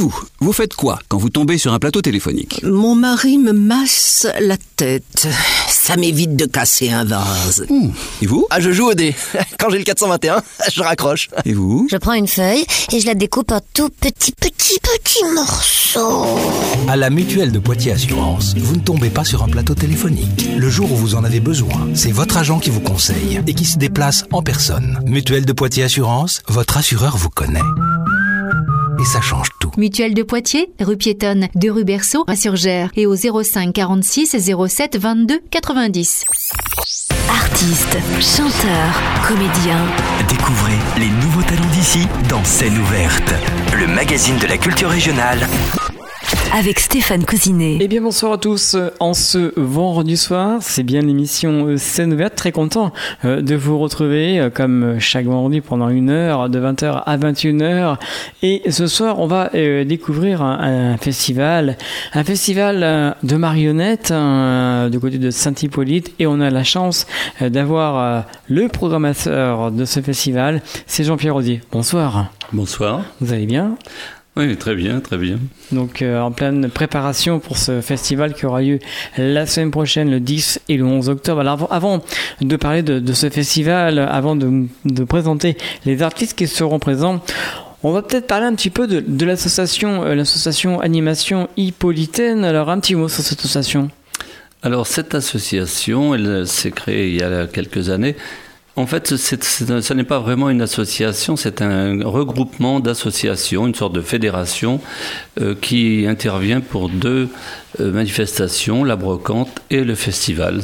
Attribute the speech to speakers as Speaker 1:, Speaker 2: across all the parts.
Speaker 1: vous faites quoi quand vous tombez sur un plateau téléphonique ?
Speaker 2: Mon mari me masse la tête. Ça m'évite de casser un vase.
Speaker 1: Et vous ?
Speaker 3: Je joue au dé. Quand j'ai le 421, je raccroche.
Speaker 1: Et vous ?
Speaker 4: Je prends une feuille et je la découpe en tout petits morceaux.
Speaker 5: À la Mutuelle de Poitiers Assurance, vous ne tombez pas sur un plateau téléphonique. Le jour où vous en avez besoin, c'est votre agent qui vous conseille et qui se déplace en personne. Mutuelle de Poitiers Assurance, votre assureur vous connaît. Et ça change tout.
Speaker 6: Mutuelle de Poitiers, rue piétonne de rue Berceau à Surgères et au 05 46 07 22 90.
Speaker 7: Artistes, chanteurs, comédiens.
Speaker 8: Découvrez les nouveaux talents d'ici dans Scène ouverte, le magazine de la culture régionale.
Speaker 7: Avec Stéphane Cousinet.
Speaker 9: Eh bien bonsoir à tous, en ce vendredi soir, c'est bien l'émission Scène ouverte, très content de vous retrouver comme chaque vendredi pendant 1 heure, de 20h à 21h. Et ce soir, on va découvrir un festival de marionnettes du côté de Saint-Hippolyte, et on a la chance d'avoir le programmateur de ce festival, c'est Jean-Pierre Audier. Bonsoir.
Speaker 10: Bonsoir.
Speaker 9: Vous allez bien ?
Speaker 10: Oui, très bien, très bien.
Speaker 9: Donc en pleine préparation pour ce festival qui aura lieu la semaine prochaine, le 10 et le 11 octobre. Alors avant de parler de ce festival, avant de présenter les artistes qui seront présents, on va peut-être parler un petit peu de l'association Animation Hippolytaine. Alors un petit mot sur cette association.
Speaker 10: Alors cette association, elle s'est créée il y a quelques années. En fait, ce n'est pas vraiment une association, c'est un regroupement d'associations, une sorte de fédération qui intervient pour 2 manifestations, la brocante et le festival.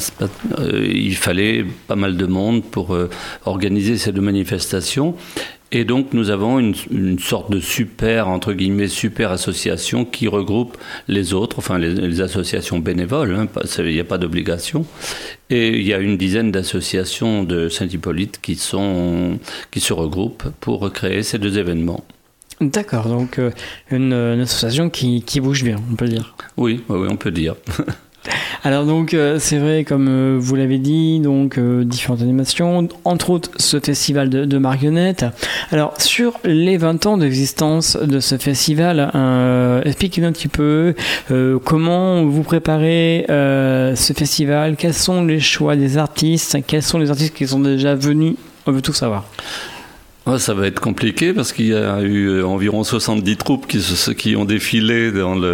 Speaker 10: Il fallait pas mal de monde pour organiser ces 2 manifestations. Et donc nous avons une sorte de super association qui regroupe les autres, enfin les associations bénévoles, hein, il n'y a pas d'obligation. Et il y a une dizaine d'associations de Saint-Hippolyte qui se regroupent pour créer ces 2 événements.
Speaker 9: D'accord, donc une association qui bouge bien, on peut dire.
Speaker 10: Oui, on peut dire.
Speaker 9: Alors donc c'est vrai, comme vous l'avez dit, donc différentes animations, entre autres ce festival de marionnettes. Alors sur les 20 ans d'existence de ce festival, expliquez-nous un petit peu comment vous préparez ce festival, quels sont les choix des artistes, quels sont les artistes qui sont déjà venus, on veut tout savoir.
Speaker 10: Ça va être compliqué parce qu'il y a eu environ 70 troupes qui ont défilé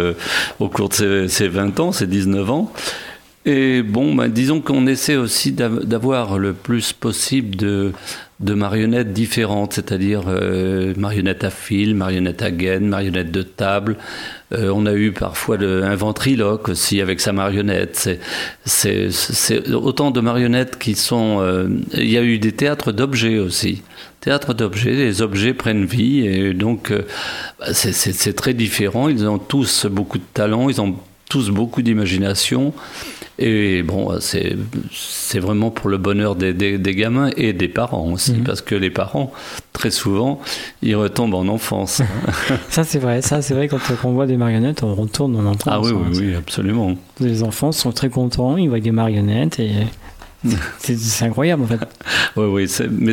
Speaker 10: au cours de ces 20 ans, ces 19 ans. Et disons qu'on essaie aussi d'avoir le plus possible de marionnettes différentes, c'est-à-dire marionnettes à fil, marionnettes à gaine, marionnettes de table. On a eu parfois un ventriloque aussi avec sa marionnette. C'est autant de marionnettes qui sont... il y a eu des théâtres d'objets aussi. Théâtre d'objets, les objets prennent vie et donc c'est très différent. Ils ont tous beaucoup de talent, ils ont tous beaucoup d'imagination. Et c'est vraiment pour le bonheur des gamins et des parents aussi, parce que les parents, très souvent, ils retombent en enfance.
Speaker 9: Ça c'est vrai, quand on voit des marionnettes, on retourne en enfance.
Speaker 10: Ah oui, absolument.
Speaker 9: Les enfants sont très contents, ils voient des marionnettes et c'est incroyable en fait.
Speaker 10: Oui, mais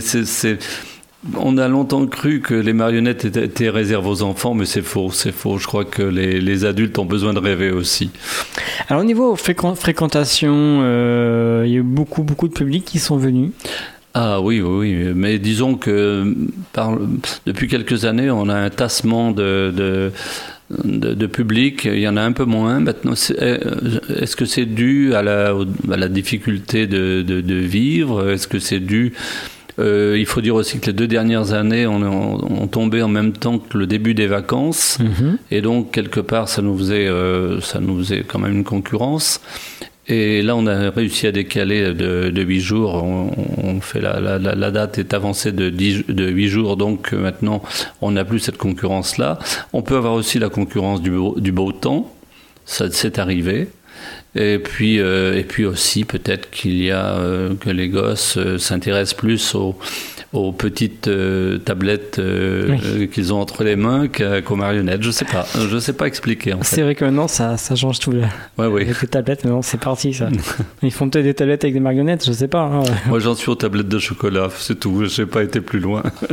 Speaker 10: on a longtemps cru que les marionnettes étaient réservées aux enfants, mais c'est faux. Je crois que les adultes ont besoin de rêver aussi.
Speaker 9: Alors au niveau fréquentation, il y a eu beaucoup de publics qui sont venus.
Speaker 10: Ah oui, mais disons que depuis quelques années, on a un tassement de public, il y en a un peu moins maintenant. Est-ce que c'est dû à la difficulté de vivre ? Est-ce que c'est dû... il faut dire aussi que les 2 dernières années ont tombé en même temps que le début des vacances, et donc quelque part ça nous faisait quand même une concurrence. Et là on a réussi à décaler de 8 jours. On fait la date est avancée de 8 jours, donc maintenant on n'a plus cette concurrence là. On peut avoir aussi la concurrence du beau temps, ça c'est arrivé. Et puis aussi peut-être qu'il y a que les gosses s'intéressent plus aux petites tablettes qu'ils ont entre les mains qu'aux marionnettes. Je sais pas expliquer en fait.
Speaker 9: C'est vrai que maintenant ça change tout là.
Speaker 10: Oui.
Speaker 9: Avec les tablettes, maintenant c'est parti ça. Ils font peut-être des tablettes avec des marionnettes, je sais pas. Hein.
Speaker 10: Moi j'en suis aux tablettes de chocolat, c'est tout. J'ai pas été plus loin.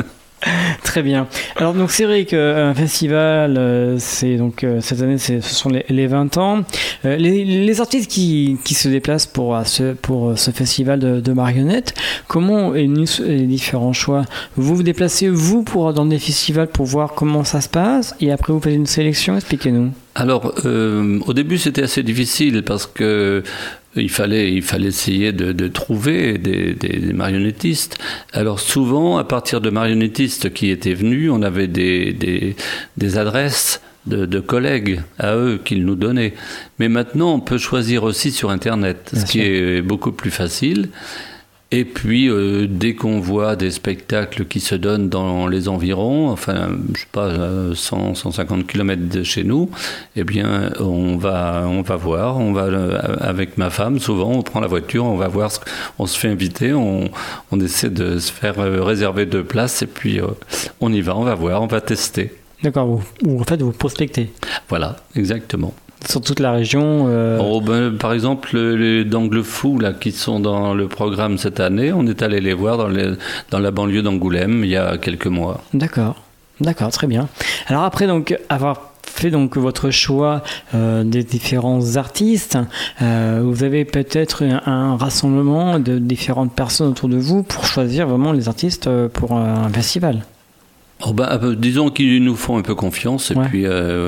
Speaker 9: Très bien. Alors donc c'est vrai qu'un festival, c'est donc cette année, ce sont les 20 ans. Les artistes qui se déplacent pour ce festival de marionnettes, comment est venu les différents choix? Vous vous déplacez dans des festivals pour voir comment ça se passe et après vous faites une sélection. Expliquez-nous. Alors
Speaker 10: au début c'était assez difficile parce que il fallait essayer de trouver des marionnettistes. Alors souvent, à partir de marionnettistes qui étaient venus, on avait des adresses de collègues à eux qu'ils nous donnaient. Mais maintenant, on peut choisir aussi sur Internet, ce qui est beaucoup plus facile. Et puis, dès qu'on voit des spectacles qui se donnent dans les environs, enfin, je sais pas, 150 km de chez nous, eh bien, on va voir, avec ma femme, souvent, on prend la voiture, on va voir, on se fait inviter, on essaie de se faire réserver 2 places, et puis on y va, on va voir, on va tester.
Speaker 9: D'accord, ou en fait, vous prospectez.
Speaker 10: Voilà, exactement.
Speaker 9: Sur toute la région
Speaker 10: par exemple, les d'Angle Fou là, qui sont dans le programme cette année, on est allé les voir dans la banlieue d'Angoulême il y a quelques mois.
Speaker 9: D'accord, très bien. Alors après, donc, avoir fait donc votre choix des différents artistes, vous avez peut-être un rassemblement de différentes personnes autour de vous pour choisir vraiment les artistes pour un festival.
Speaker 10: Disons qu'ils nous font un peu confiance et puis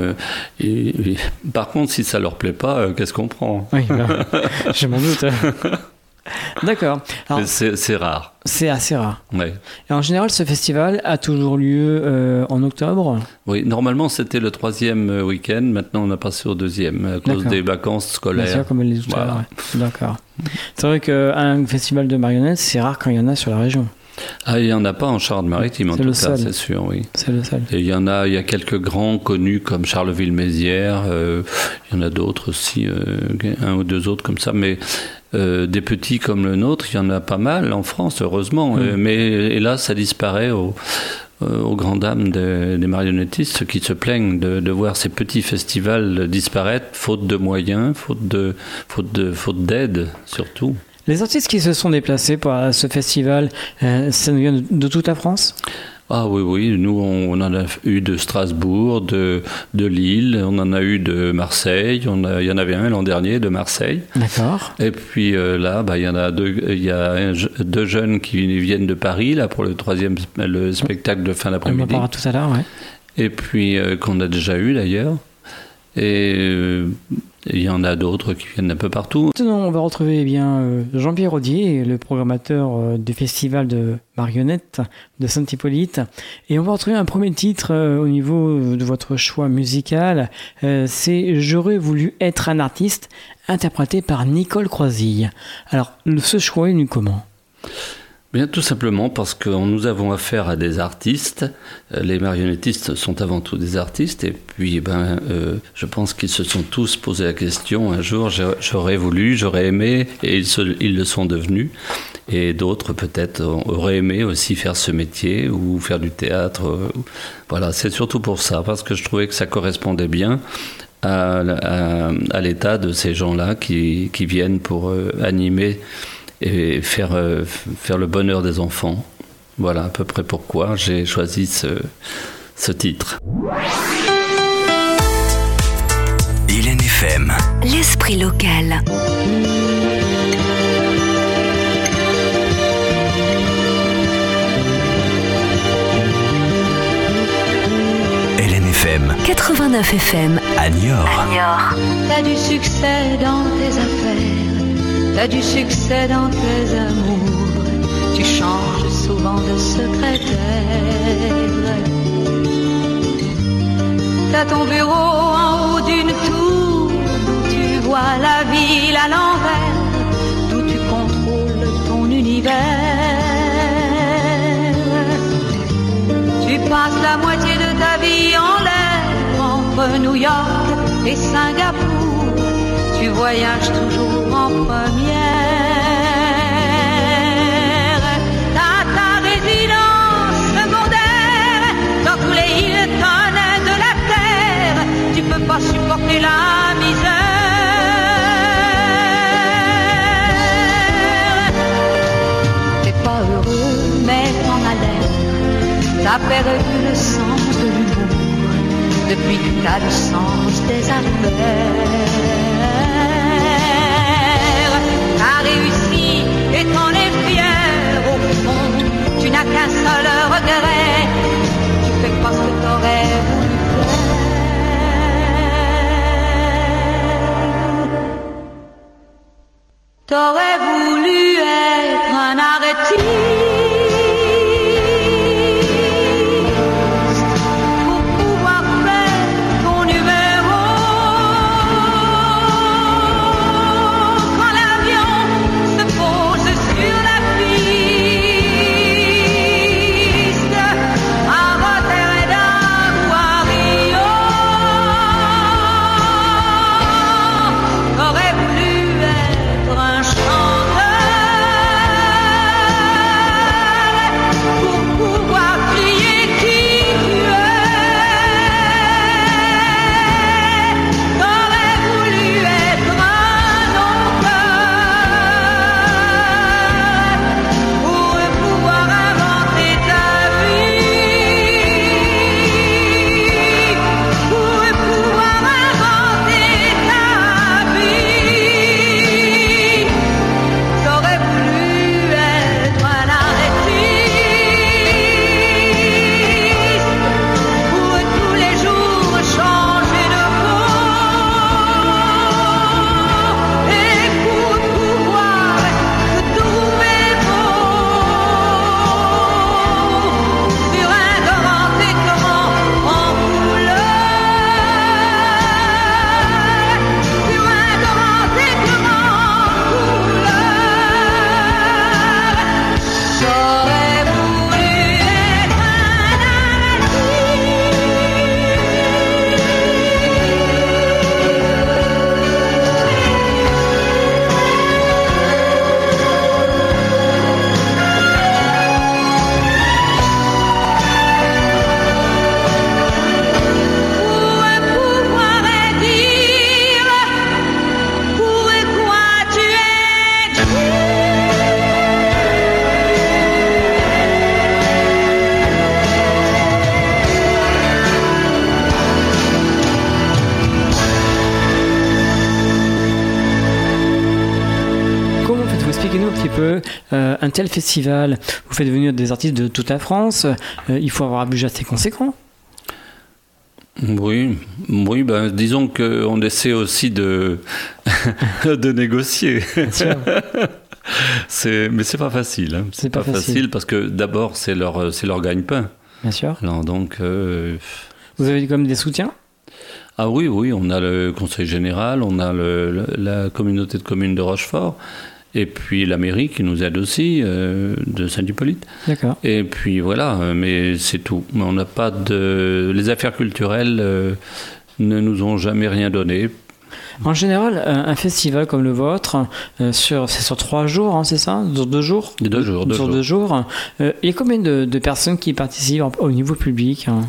Speaker 10: par contre si ça leur plaît pas, qu'est-ce qu'on prend?
Speaker 9: Oui, je m'en doute. D'accord. Alors,
Speaker 10: c'est rare.
Speaker 9: C'est assez rare.
Speaker 10: Ouais.
Speaker 9: Et en général, ce festival a toujours lieu en octobre?
Speaker 10: Oui, normalement c'était le 3e week-end, maintenant on a passé au 2e à cause des vacances scolaires.
Speaker 9: Bien sûr, comme elle dit tout à l'heure. D'accord. C'est vrai qu'un festival de marionnettes, c'est rare quand il y en a sur la région.
Speaker 10: Ah, il n'y en a pas en Charente-Maritime, en tout cas, c'est sûr, oui.
Speaker 9: C'est le seul.
Speaker 10: Et il y a quelques grands connus comme Charleville-Mézières, il y en a d'autres aussi, 1 ou 2 autres comme ça, mais des petits comme le nôtre, il y en a pas mal en France, heureusement, mais hélas, ça disparaît aux grandes dames des marionnettistes qui se plaignent de voir ces petits festivals disparaître, faute de moyens, faute d'aide, surtout.
Speaker 9: Les artistes qui se sont déplacés pour ce festival, ça nous vient de toute la France?
Speaker 10: Ah oui, nous on en a eu de Strasbourg, de Lille, on en a eu de Marseille, il y en avait un l'an dernier de Marseille.
Speaker 9: D'accord.
Speaker 10: Et puis là, il y en a 2 jeunes qui viennent de Paris là pour le spectacle de fin d'après-midi.
Speaker 9: On en parlera tout à l'heure, ouais.
Speaker 10: Et puis qu'on a déjà eu d'ailleurs. Et il y en a d'autres qui viennent un peu partout.
Speaker 9: Maintenant, on va retrouver Jean-Pierre Audier, le programmateur du festival de marionnettes de Saint-Hippolyte. Et on va retrouver un premier titre au niveau de votre choix musical. C'est « J'aurais voulu être un artiste », interprété par Nicole Croisille. Alors, ce choix est venu comment ?
Speaker 10: Bien, tout simplement parce que nous avons affaire à des artistes. Les marionnettistes sont avant tout des artistes. Et puis, je pense qu'ils se sont tous posé la question. Un jour, j'aurais voulu, j'aurais aimé, et ils le sont devenus. Et d'autres, peut-être, auraient aimé aussi faire ce métier ou faire du théâtre. Voilà, c'est surtout pour ça, parce que je trouvais que ça correspondait bien à l'état de ces gens-là qui viennent pour animer et faire le bonheur des enfants. Voilà à peu près pourquoi j'ai choisi ce titre.
Speaker 8: Hélène FM.
Speaker 7: L'esprit local.
Speaker 8: Hélène FM.
Speaker 7: 89 FM.
Speaker 8: À Niort.
Speaker 11: T'as du succès dans tes affaires. T'as du succès dans tes amours, tu changes souvent de secrétaire. T'as ton bureau en haut d'une tour, d'où tu vois la ville à l'envers, d'où tu contrôles ton univers. Tu passes la moitié de ta vie en l'air, entre New York et Singapour. Tu voyages toujours en première. T'as ta résidence secondaire dans tous les Hilton de la terre. Tu peux pas supporter la misère. T'es pas heureux mais t'en as l'air. a perdu le sens de l'humour depuis que t'as le sens des affaires. T'as réussi et t'en es fier au fond, tu n'as qu'un seul regret, tu fais pas ce que t'aurais voulu faire. T'aurais voulu être un artiste pour pouvoir faire ton numéro. Quand l'avion se pose sur la piste à Rotterdam ou à Rio, t'aurais voulu être un chanteur pour pouvoir crier qui tu es. T'aurais voulu être un auteur pour pouvoir inventer ta vie, pour pouvoir inventer ta vie. J'aurais voulu être un artiste pour tous les jours changer de peau et pour pouvoir te trouver beau sur un grand écran en couleur, sur un grand écran en couleur. J'aurais voulu être un pour pouvoir dire pourquoi tu es
Speaker 9: Comment faites-vous? Expliquez-nous un petit peu un tel festival. Vous faites venir des artistes de toute la France. Il faut avoir un budget assez conséquent.
Speaker 10: Oui, ben, disons qu'on essaie aussi de, de négocier. Mais c'est pas facile. Hein.
Speaker 9: C'est pas facile
Speaker 10: parce que d'abord, c'est leur gagne-pain.
Speaker 9: Bien sûr.
Speaker 10: Alors, donc,
Speaker 9: Vous avez comme des soutiens?
Speaker 10: Ah oui, on a le conseil général, on a la communauté de communes de Rochefort, et puis la mairie qui nous aide aussi, de Saint-Hippolyte.
Speaker 9: D'accord.
Speaker 10: Et puis voilà, mais c'est tout. Mais on n'a pas de... Les affaires culturelles ne nous ont jamais rien donné.
Speaker 9: En général, un festival comme le vôtre, c'est sur 3 jours, hein, c'est ça? Sur 2 jours?
Speaker 10: 2 jours.
Speaker 9: Sur 2 jours. Il y a combien de personnes qui participent au niveau public, hein?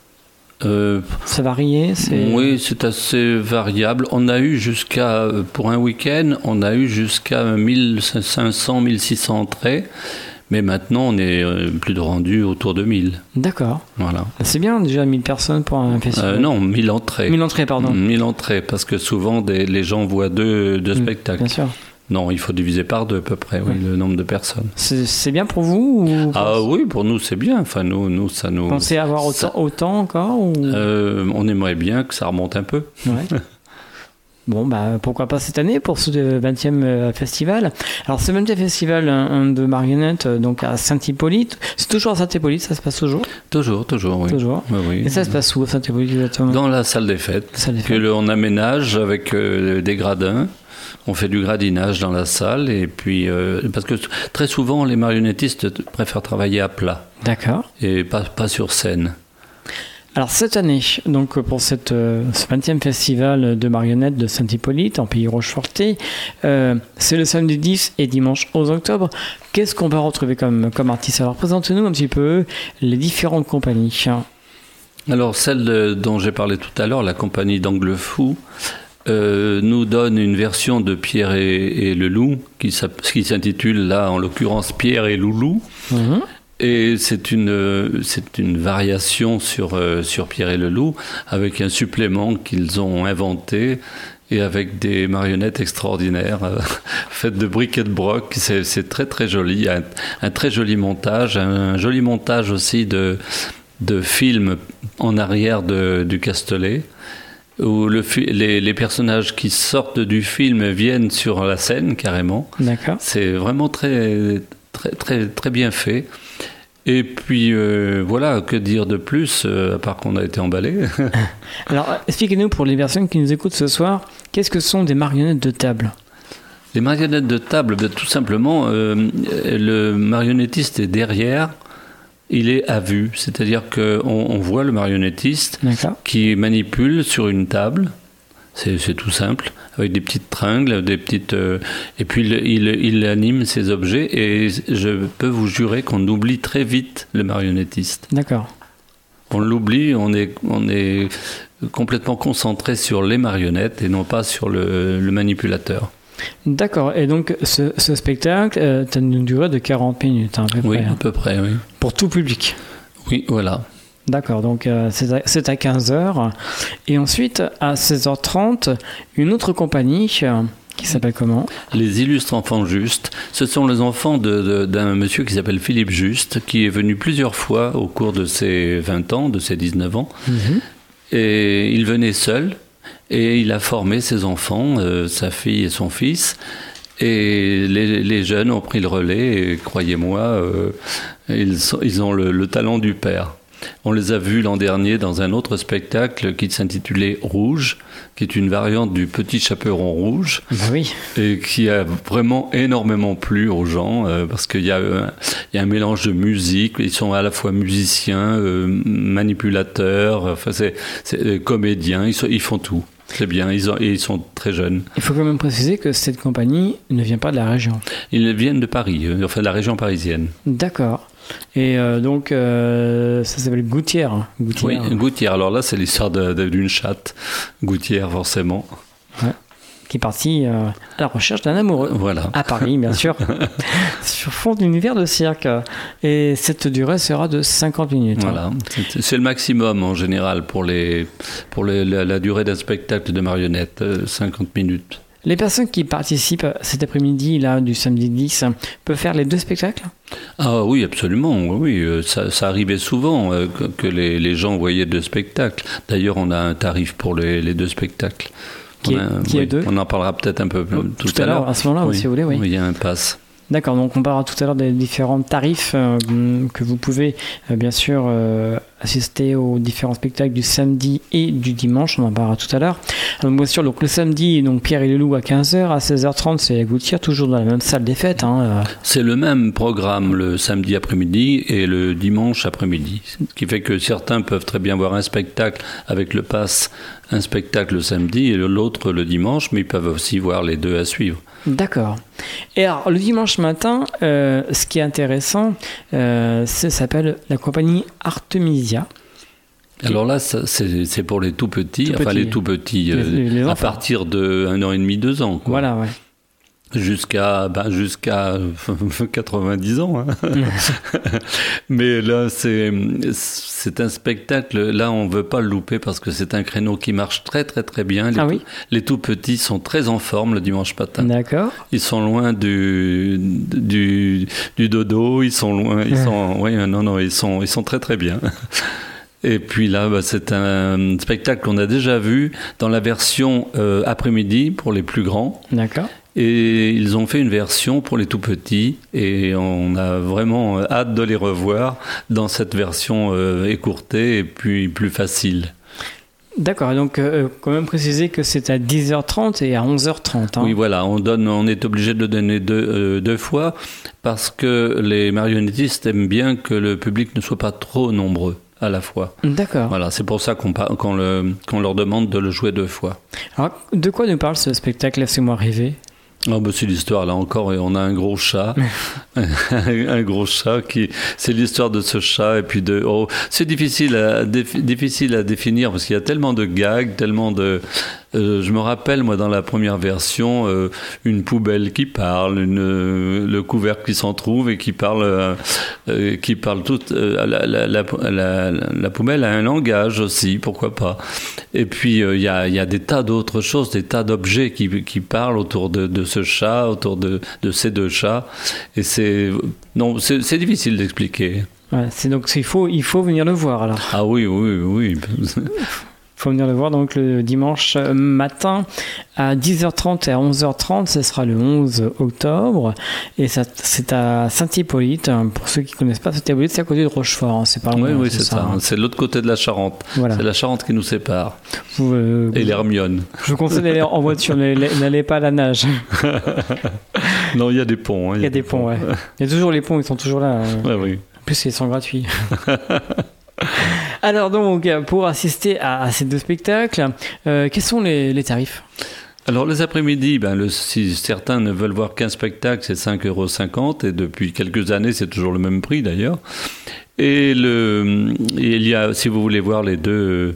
Speaker 9: Ça varie?
Speaker 10: Oui, c'est assez variable. On a eu pour un week-end, on a eu jusqu'à 1500, 1600 entrées. Mais maintenant, on est plus de rendu autour de 1000.
Speaker 9: D'accord.
Speaker 10: Voilà.
Speaker 9: C'est bien déjà 1000 personnes pour un festival.
Speaker 10: Non, 1000 entrées.
Speaker 9: 1000 entrées, pardon.
Speaker 10: 1000 entrées, parce que souvent, les gens voient deux spectacles.
Speaker 9: Bien sûr.
Speaker 10: Non, il faut diviser par 2 à peu près, oui, le nombre de personnes.
Speaker 9: C'est bien pour vous ou...
Speaker 10: Ah oui, pour nous c'est bien. Enfin, nous ça nous...
Speaker 9: Vous pensez avoir autant encore ou...
Speaker 10: On aimerait bien que ça remonte un peu.
Speaker 9: Ouais. Bon, bah, pourquoi pas cette année pour ce 20e festival. Alors, ce 20e festival de marionnettes, donc à Saint-Hippolyte, c'est toujours à Saint-Hippolyte, ça se passe toujours? Toujours, oui. Toujours. Oui. Et ça se passe où à Saint-Hippolyte exactement?
Speaker 10: Dans la salle des fêtes, on aménage avec des gradins. On fait du gradinage dans la salle et puis parce que très souvent les marionnettistes préfèrent travailler à plat.
Speaker 9: D'accord.
Speaker 10: Et pas sur scène.
Speaker 9: Alors cette année, donc pour ce 20e festival de marionnettes de Saint-Hippolyte en Pays Rochefortais, c'est le samedi 10 et dimanche 11 octobre. Qu'est-ce qu'on va retrouver comme artiste? Alors présentez-nous un petit peu les différentes compagnies.
Speaker 10: Alors celle dont j'ai parlé tout à l'heure, la compagnie d'Angle Fou, nous donne une version de Pierre et le Loup qui s'intitule là en l'occurrence Pierre et Loulou. Et c'est une variation sur Pierre et le Loup, avec un supplément qu'ils ont inventé, et avec des marionnettes extraordinaires, faites de bric et de broc. C'est très très joli, un très joli montage, un joli montage aussi de films en arrière du Castellet, où les personnages qui sortent du film viennent sur la scène carrément.
Speaker 9: D'accord. C'est
Speaker 10: vraiment très très très très bien fait. Et puis voilà, que dire de plus, à part qu'on a été emballé.
Speaker 9: Alors, expliquez-nous pour les personnes qui nous écoutent ce soir, qu'est-ce que sont des marionnettes de table ?
Speaker 10: Les marionnettes de table, tout simplement, le marionnettiste est derrière, il est à vue, c'est-à-dire qu'on voit le marionnettiste qui manipule sur une table. C'est tout simple, avec des petites tringles, et puis il anime ces objets, et je peux vous jurer qu'on oublie très vite le marionnettiste.
Speaker 9: D'accord.
Speaker 10: On l'oublie, on est complètement concentré sur les marionnettes et non pas sur le manipulateur.
Speaker 9: D'accord, et donc ce spectacle a une durée de 40 minutes, à peu près.
Speaker 10: Oui, à peu près, oui.
Speaker 9: Pour tout public.
Speaker 10: Oui, voilà.
Speaker 9: D'accord, donc c'est à 15h. Et ensuite, à 16h30, une autre compagnie qui s'appelle comment ? Les
Speaker 10: Illustres Enfants Justes. Ce sont les enfants d'un monsieur qui s'appelle Philippe Juste, qui est venu plusieurs fois au cours de ses 20 ans, de ses 19 ans. Et il venait seul, et il a formé ses enfants, sa fille et son fils. Et les jeunes ont pris le relais, et croyez-moi, ils ont le talent du père. On les a vus l'an dernier dans un autre spectacle qui s'intitulait Rouge, qui est une variante du Petit Chaperon Rouge, et qui a vraiment énormément plu aux gens, parce qu'il y a un mélange de musique, ils sont à la fois musiciens, manipulateurs, enfin c'est comédiens, ils font tout. C'est bien, ils sont très jeunes.
Speaker 9: Il faut quand même préciser que cette compagnie ne vient pas de la région.
Speaker 10: Ils viennent de Paris, enfin de la région parisienne.
Speaker 9: D'accord. Et donc, ça s'appelle Gouttière.
Speaker 10: Oui, Gouttière. Alors là, c'est l'histoire d'une chatte. Gouttière, forcément.
Speaker 9: Ouais. Qui est partie à la recherche d'un amoureux.
Speaker 10: Voilà.
Speaker 9: À Paris, bien sûr. Sur fond d'univers de cirque. Et cette durée sera de 50 minutes.
Speaker 10: Voilà. C'est le maximum, en général, pour la durée d'un spectacle de marionnettes. 50 minutes.
Speaker 9: Les personnes qui participent cet après-midi, là, du samedi 10, peuvent faire les deux spectacles ?
Speaker 10: Ah oui, absolument. Oui, ça arrivait souvent que les gens voyaient deux spectacles. D'ailleurs, on a un tarif pour les deux spectacles.
Speaker 9: Qui est deux ?
Speaker 10: On en parlera peut-être un peu tout à l'heure.
Speaker 9: À ce moment-là, si vous voulez, oui.
Speaker 10: Il y a un pass.
Speaker 9: D'accord, donc on parlera tout à l'heure des différents tarifs que vous pouvez bien sûr assister aux différents spectacles du samedi et du dimanche, on en parlera tout à l'heure. Donc bien sûr, donc le samedi, donc Pierre et le Loup à 15h, à 16h30 c'est à Gouttière, toujours dans la même salle des fêtes.
Speaker 10: C'est le même programme le samedi après-midi et le dimanche après-midi, ce qui fait que certains peuvent très bien voir un spectacle avec le pass, un spectacle le samedi et l'autre le dimanche, mais ils peuvent aussi voir les deux à suivre.
Speaker 9: D'accord. Et alors, le dimanche matin, ce qui est intéressant, ça s'appelle la compagnie Artemisia.
Speaker 10: Alors là, c'est pour les tout petits, les tout petits,
Speaker 9: les
Speaker 10: à partir de 1 an et demi, 2 ans. Quoi.
Speaker 9: Voilà, ouais.
Speaker 10: Jusqu'à 90 ans. Hein. Mais là, c'est un spectacle. Là, on ne veut pas le louper parce que c'est un créneau qui marche très, très, très bien. Les tout petits sont très en forme le dimanche matin.
Speaker 9: D'accord.
Speaker 10: Ils sont loin du dodo. Ils sont loin. Ils sont très, très bien. Et puis là, c'est un spectacle qu'on a déjà vu dans la version après-midi pour les plus grands.
Speaker 9: D'accord.
Speaker 10: Et ils ont fait une version pour les tout petits et on a vraiment hâte de les revoir dans cette version écourtée et puis plus facile.
Speaker 9: D'accord, donc quand même préciser que c'est à 10h30 et à 11h30. Hein.
Speaker 10: Oui, voilà, on est obligé de le donner deux fois parce que les marionnettistes aiment bien que le public ne soit pas trop nombreux à la fois.
Speaker 9: D'accord.
Speaker 10: Voilà, c'est pour ça qu'on leur demande de le jouer 2 fois.
Speaker 9: Alors, de quoi nous parle ce spectacle ? Laissez-moi rêver.
Speaker 10: C'est l'histoire, là encore, et on a un gros chat. Un gros chat c'est l'histoire de ce chat, et puis c'est difficile à définir, parce qu'il y a tellement de gags, tellement de Je me rappelle, moi, dans la première version, une poubelle qui parle, le couvercle qui s'en trouve et qui parle tout. La poubelle a un langage aussi, pourquoi pas. Et puis, il y a des tas d'autres choses, des tas d'objets qui parlent autour de ce chat, autour de ces deux chats. Et c'est difficile d'expliquer.
Speaker 9: Ouais, il faut venir le voir alors.
Speaker 10: Ah oui.
Speaker 9: Il faut venir le voir donc le dimanche matin à 10h30 et à 11h30. Ce sera le 11 octobre. Et ça, c'est à Saint-Hippolyte. Pour ceux qui ne connaissent pas Saint-Hippolyte, c'est à côté de Rochefort. C'est pas loin.
Speaker 10: Oui, c'est ça. C'est de l'autre côté de la Charente. Voilà. C'est la Charente qui nous sépare. Et l'Hermione.
Speaker 9: Je vous conseille d'aller en voiture. N'allez pas à la nage.
Speaker 10: Non, il y a des ponts.
Speaker 9: Il y a des ponts, ouais. Il y a toujours les ponts, ils sont toujours là.
Speaker 10: Ouais, oui.
Speaker 9: En plus, ils sont gratuits. Alors donc, pour assister à ces deux spectacles, quels sont les tarifs ?
Speaker 10: Alors les après-midi, si certains ne veulent voir qu'un spectacle, c'est 5,50 € et depuis quelques années, c'est toujours le même prix d'ailleurs. Et il y a, si vous voulez voir les deux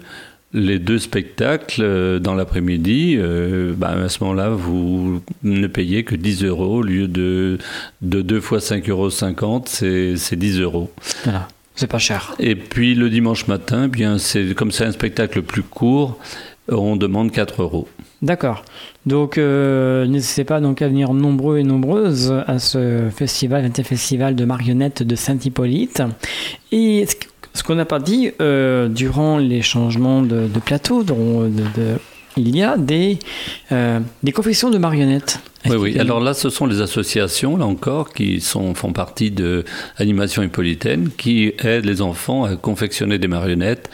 Speaker 10: spectacles dans l'après-midi, à ce moment-là, vous ne payez que 10 € au lieu de 2 fois 5,50 €, c'est 10 €.
Speaker 9: Voilà, c'est pas cher.
Speaker 10: Et puis le dimanche matin, comme c'est un spectacle plus court, on demande 4 €.
Speaker 9: D'accord. Donc n'hésitez pas donc à venir nombreux et nombreuses à ce festival de marionnettes de Saint-Hippolyte. Et ce qu'on n'a pas dit, durant les changements de plateau, il y a des confessions de marionnettes.
Speaker 10: Oui. Alors là, ce sont les associations, là encore, qui font partie de Animation Hippolytaine, qui aident les enfants à confectionner des marionnettes.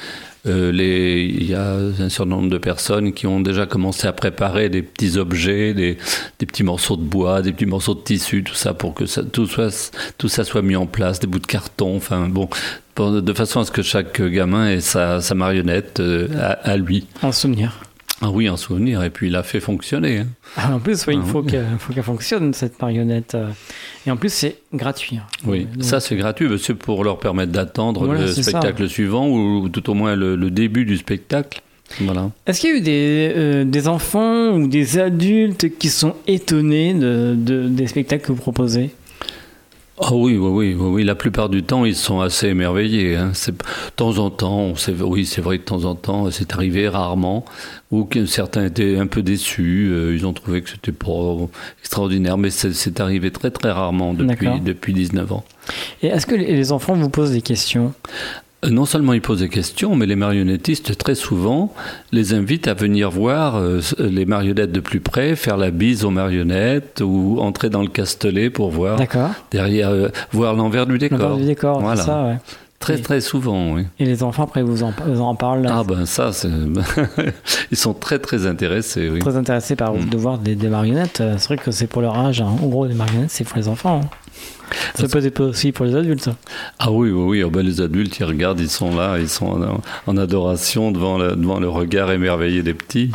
Speaker 10: Il y a un certain nombre de personnes qui ont déjà commencé à préparer des petits objets, des petits morceaux de bois, des petits morceaux de tissu, tout ça pour que tout ça soit mis en place, des bouts de carton, de façon à ce que chaque gamin ait sa marionnette à lui.
Speaker 9: Un souvenir.
Speaker 10: Ah oui, un souvenir, et puis il a fait fonctionner.
Speaker 9: En plus, il faut qu'elle fonctionne, cette marionnette. Et en plus, c'est gratuit.
Speaker 10: Oui, donc, ça c'est gratuit, c'est pour leur permettre d'attendre le spectacle suivant, ou tout au moins le début du spectacle. Voilà.
Speaker 9: Est-ce qu'il y a eu des enfants ou des adultes qui sont étonnés des spectacles que vous proposez ?
Speaker 10: Ah oui, la plupart du temps, ils sont assez émerveillés. De temps en temps, c'est vrai que de temps en temps, c'est arrivé rarement, ou que certains étaient un peu déçus, ils ont trouvé que c'était pas extraordinaire, mais c'est arrivé très très rarement depuis 19 ans.
Speaker 9: Et est-ce que les enfants vous posent des questions ?
Speaker 10: Non seulement ils posent des questions, mais les marionnettistes, très souvent, les invitent à venir voir les marionnettes de plus près, faire la bise aux marionnettes, ou entrer dans le castelet pour voir derrière, voir l'envers du décor.
Speaker 9: L'envers du décor,
Speaker 10: voilà.
Speaker 9: C'est ça, ouais.
Speaker 10: Très souvent, oui.
Speaker 9: Et les enfants, après, vous en parlent là.
Speaker 10: Ah ça, ils sont très très intéressés, oui.
Speaker 9: Très intéressés de voir des marionnettes. C'est vrai que c'est pour leur âge. En gros, les marionnettes, c'est pour les enfants. Ça peut être aussi pour les adultes.
Speaker 10: Ah oui. Les adultes, ils regardent, ils sont là, ils sont en adoration devant le regard émerveillé des petits.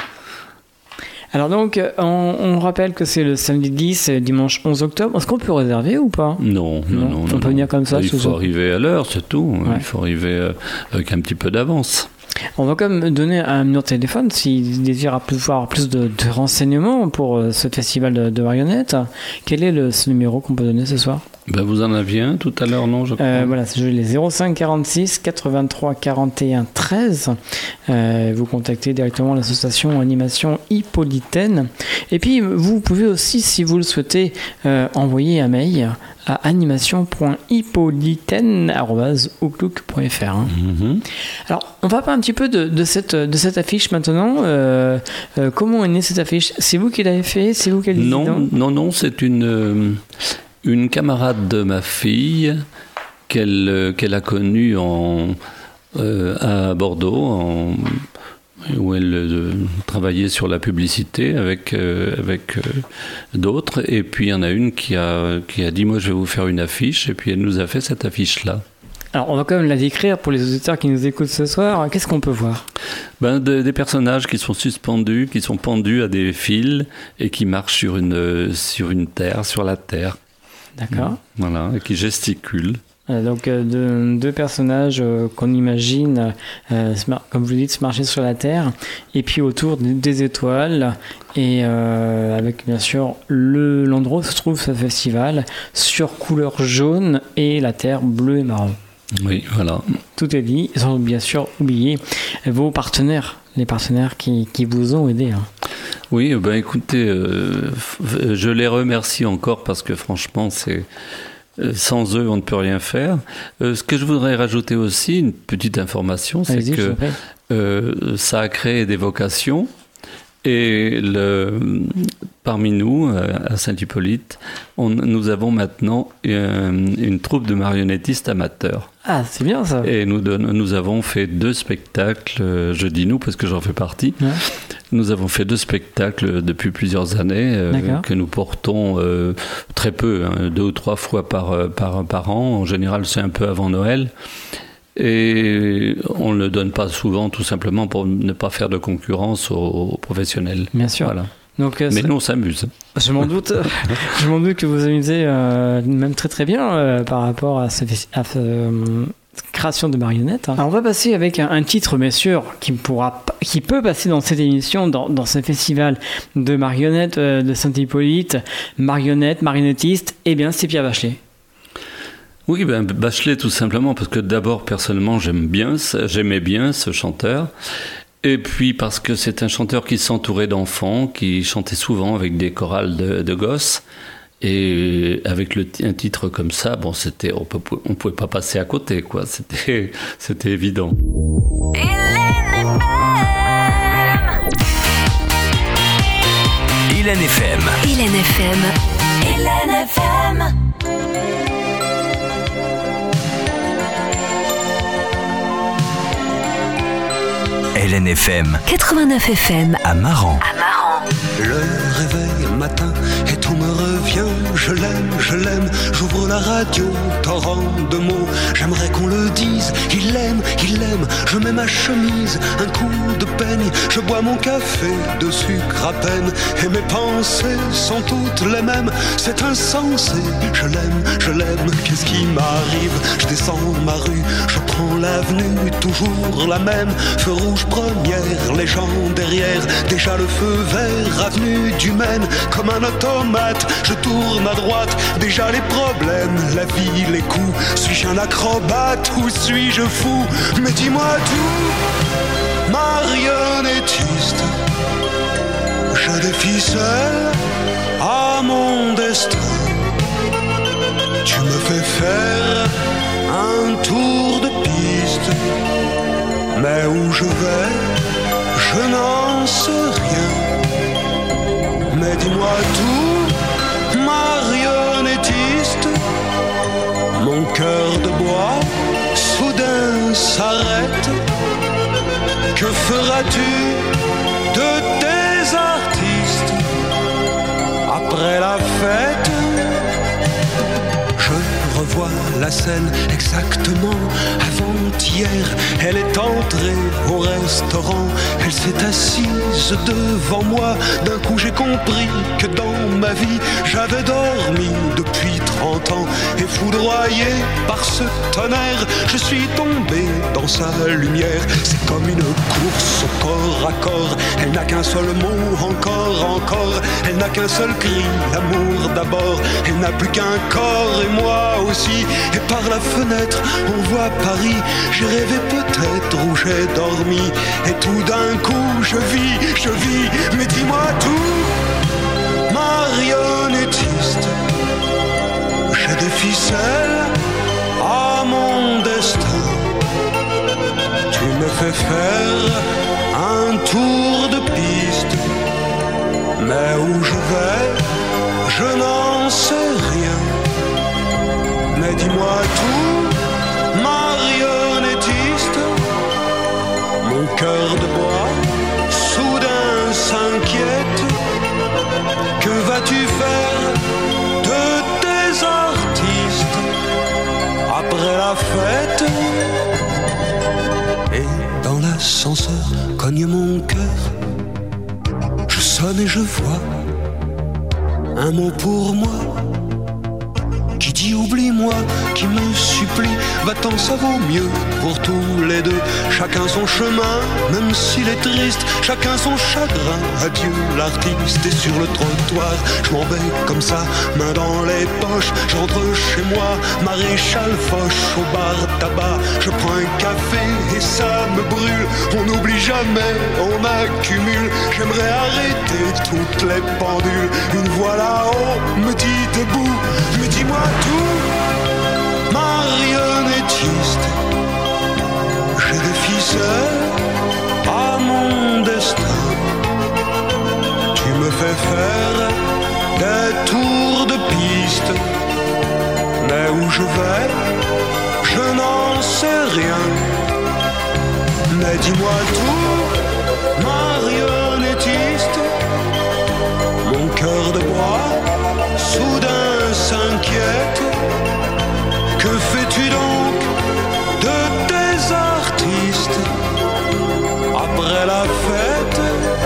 Speaker 9: Alors donc, on rappelle que c'est le samedi 10 et dimanche 11 octobre. Est-ce qu'on peut réserver ou pas ?
Speaker 10: Non.
Speaker 9: On peut venir comme ça.
Speaker 10: Il faut arriver à l'heure, c'est tout. Ouais. Il faut arriver avec un petit peu d'avance.
Speaker 9: On va quand même donner un numéro de téléphone s'il désire avoir plus de renseignements pour ce festival de marionnettes. Quel est ce numéro qu'on peut donner ce soir ?
Speaker 10: Vous en aviez un tout à l'heure, non, je crois.
Speaker 9: Voilà, c'est les 05 46 83 41 13. Vous contactez directement l'association Animation Hippolytaine. Et puis, vous pouvez aussi, si vous le souhaitez, envoyer un mail à animation.hippolytaine@outlook.fr. Alors, on va parler un petit peu de cette affiche maintenant. Comment est née cette affiche ? C'est vous qui l'avez fait ? C'est vous qui l'avez dit ?
Speaker 10: Non, c'est une camarade de ma fille qu'elle a connue à Bordeaux, où elle travaillait sur la publicité avec d'autres. Et puis il y en a une qui a dit « Moi, je vais vous faire une affiche ». Et puis elle nous a fait cette affiche-là.
Speaker 9: Alors, on va quand même la décrire pour les auditeurs qui nous écoutent ce soir. Qu'est-ce qu'on peut voir ?
Speaker 10: Des personnages qui sont suspendus, qui sont pendus à des fils et qui marchent sur la terre.
Speaker 9: D'accord.
Speaker 10: Voilà, et qui gesticulent.
Speaker 9: Donc deux personnages qu'on imagine, comme vous le dites, se marcher sur la Terre, et puis autour des étoiles, et avec bien sûr l'endroit où se trouve ce festival, sur couleur jaune et la Terre bleue et marron.
Speaker 10: Oui, voilà.
Speaker 9: Tout est dit, sans bien sûr oublier vos partenaires, les partenaires qui vous ont aidé.
Speaker 10: Oui, ben écoutez, je les remercie encore parce que franchement, sans eux, on ne peut rien faire. Ce que je voudrais rajouter aussi, une petite information, c'est que ça a créé des vocations. Et parmi nous, à Saint-Hippolyte, nous avons maintenant une troupe de marionnettistes amateurs.
Speaker 9: Ah, c'est bien ça.
Speaker 10: Et nous avons fait 2 spectacles, je dis nous parce que j'en fais partie. Ouais. Nous avons fait 2 spectacles depuis plusieurs années que nous portons très peu, 2 ou 3 fois par an. En général, c'est un peu avant Noël. Et on ne le donne pas souvent, tout simplement pour ne pas faire de concurrence aux professionnels.
Speaker 9: Bien sûr. Voilà. Donc,
Speaker 10: mais nous, on s'amuse.
Speaker 9: Je m'en doute. Je m'en doute que vous amusez même très très bien par rapport à cette création de marionnettes. Alors, on va passer avec un titre, bien sûr, qui peut passer dans cette émission, dans ce festival de marionnettes de Saint-Hippolyte. Marionnettiste, eh bien, c'est Pierre Bachelet.
Speaker 10: Oui, Bachelet tout simplement parce que d'abord personnellement j'aimais bien ce chanteur, et puis parce que c'est un chanteur qui s'entourait d'enfants, qui chantait souvent avec des chorales de gosses, et avec un titre comme ça, on pouvait pas passer à côté, quoi. C'était évident.
Speaker 8: Hélène FM. Hélène FM
Speaker 7: 89 FM
Speaker 8: à Maran.
Speaker 12: Le réveil matin et tout me revient. Je l'aime, j'ouvre la radio, torrent de mots. J'aimerais qu'on le dise, il l'aime, je mets ma chemise, un coup de peigne. Je bois mon café de sucre à peine. Et mes pensées sont toutes les mêmes. C'est insensé, je l'aime, qu'est-ce qui m'arrive? Je descends ma rue, je prends l'avenue, toujours la même. Feu rouge première, les gens derrière. Déjà le feu vert, avenue du Maine. Comme un automate, je tourne à droite. Déjà les problèmes, la vie, les coups. Suis-je un acrobate ou suis-je fou? Mais dis-moi tout, marionnettiste. Je défie seul à mon destin. Tu me fais faire un tour de piste. Mais où je vais, je n'en sais rien. Mais dis-moi tout, marionnettiste. Mon cœur de bois soudain s'arrête. Que feras-tu de tes artistes après la fête? Je revois la scène exactement avant-hier. Elle est entrée au restaurant. Elle s'est assise devant moi. D'un coup j'ai compris que dans ma vie j'avais dormi depuis 30 ans. Et foudroyé par ce tonnerre, je suis tombé dans sa lumière. C'est comme une course au corps à corps. Elle n'a qu'un seul mot, encore. Elle n'a qu'un seul cri, l'amour d'abord. Elle n'a plus qu'un corps et moi aussi. Et par la fenêtre on voit Paris. J'ai rêvé peut-être où j'ai dormi. Et tout d'un coup je vis. Mais dis-moi tout, marionnettiste. J'ai des ficelles à mon destin. Tu me fais faire un tour de piste. Mais où je vais, je n'en sais rien. Mais dis-moi tout, marionnettiste. Mon cœur de bois soudain s'inquiète. Que vas-tu faire de tes artistes après la fête? Et dans l'ascenseur cogne mon cœur. Je sonne et je vois un mot pour moi qui dit dis oublie-moi, qui me supplie, va-t'en, ça vaut mieux pour tous les deux. Chacun son chemin, même s'il est triste, chacun son chagrin. Adieu l'artiste. Et sur le trottoir, je m'en vais comme ça, main dans les poches. Je rentre chez moi, maréchal Foch, au bar tabac. Je prends un café et ça me brûle. On n'oublie jamais, on accumule. J'aimerais arrêter toutes les pendules. Une voix là-haut me dit debout, mais dis-moi tout, marionnettiste. J'ai des ficelles à mon destin. Tu me fais faire des tours de piste, mais où je vais, je n'en sais rien. Mais dis-moi tout, marionnettiste. Mon cœur de bois soudain s'inquiète. Que fais-tu donc de tes artistes après la fête?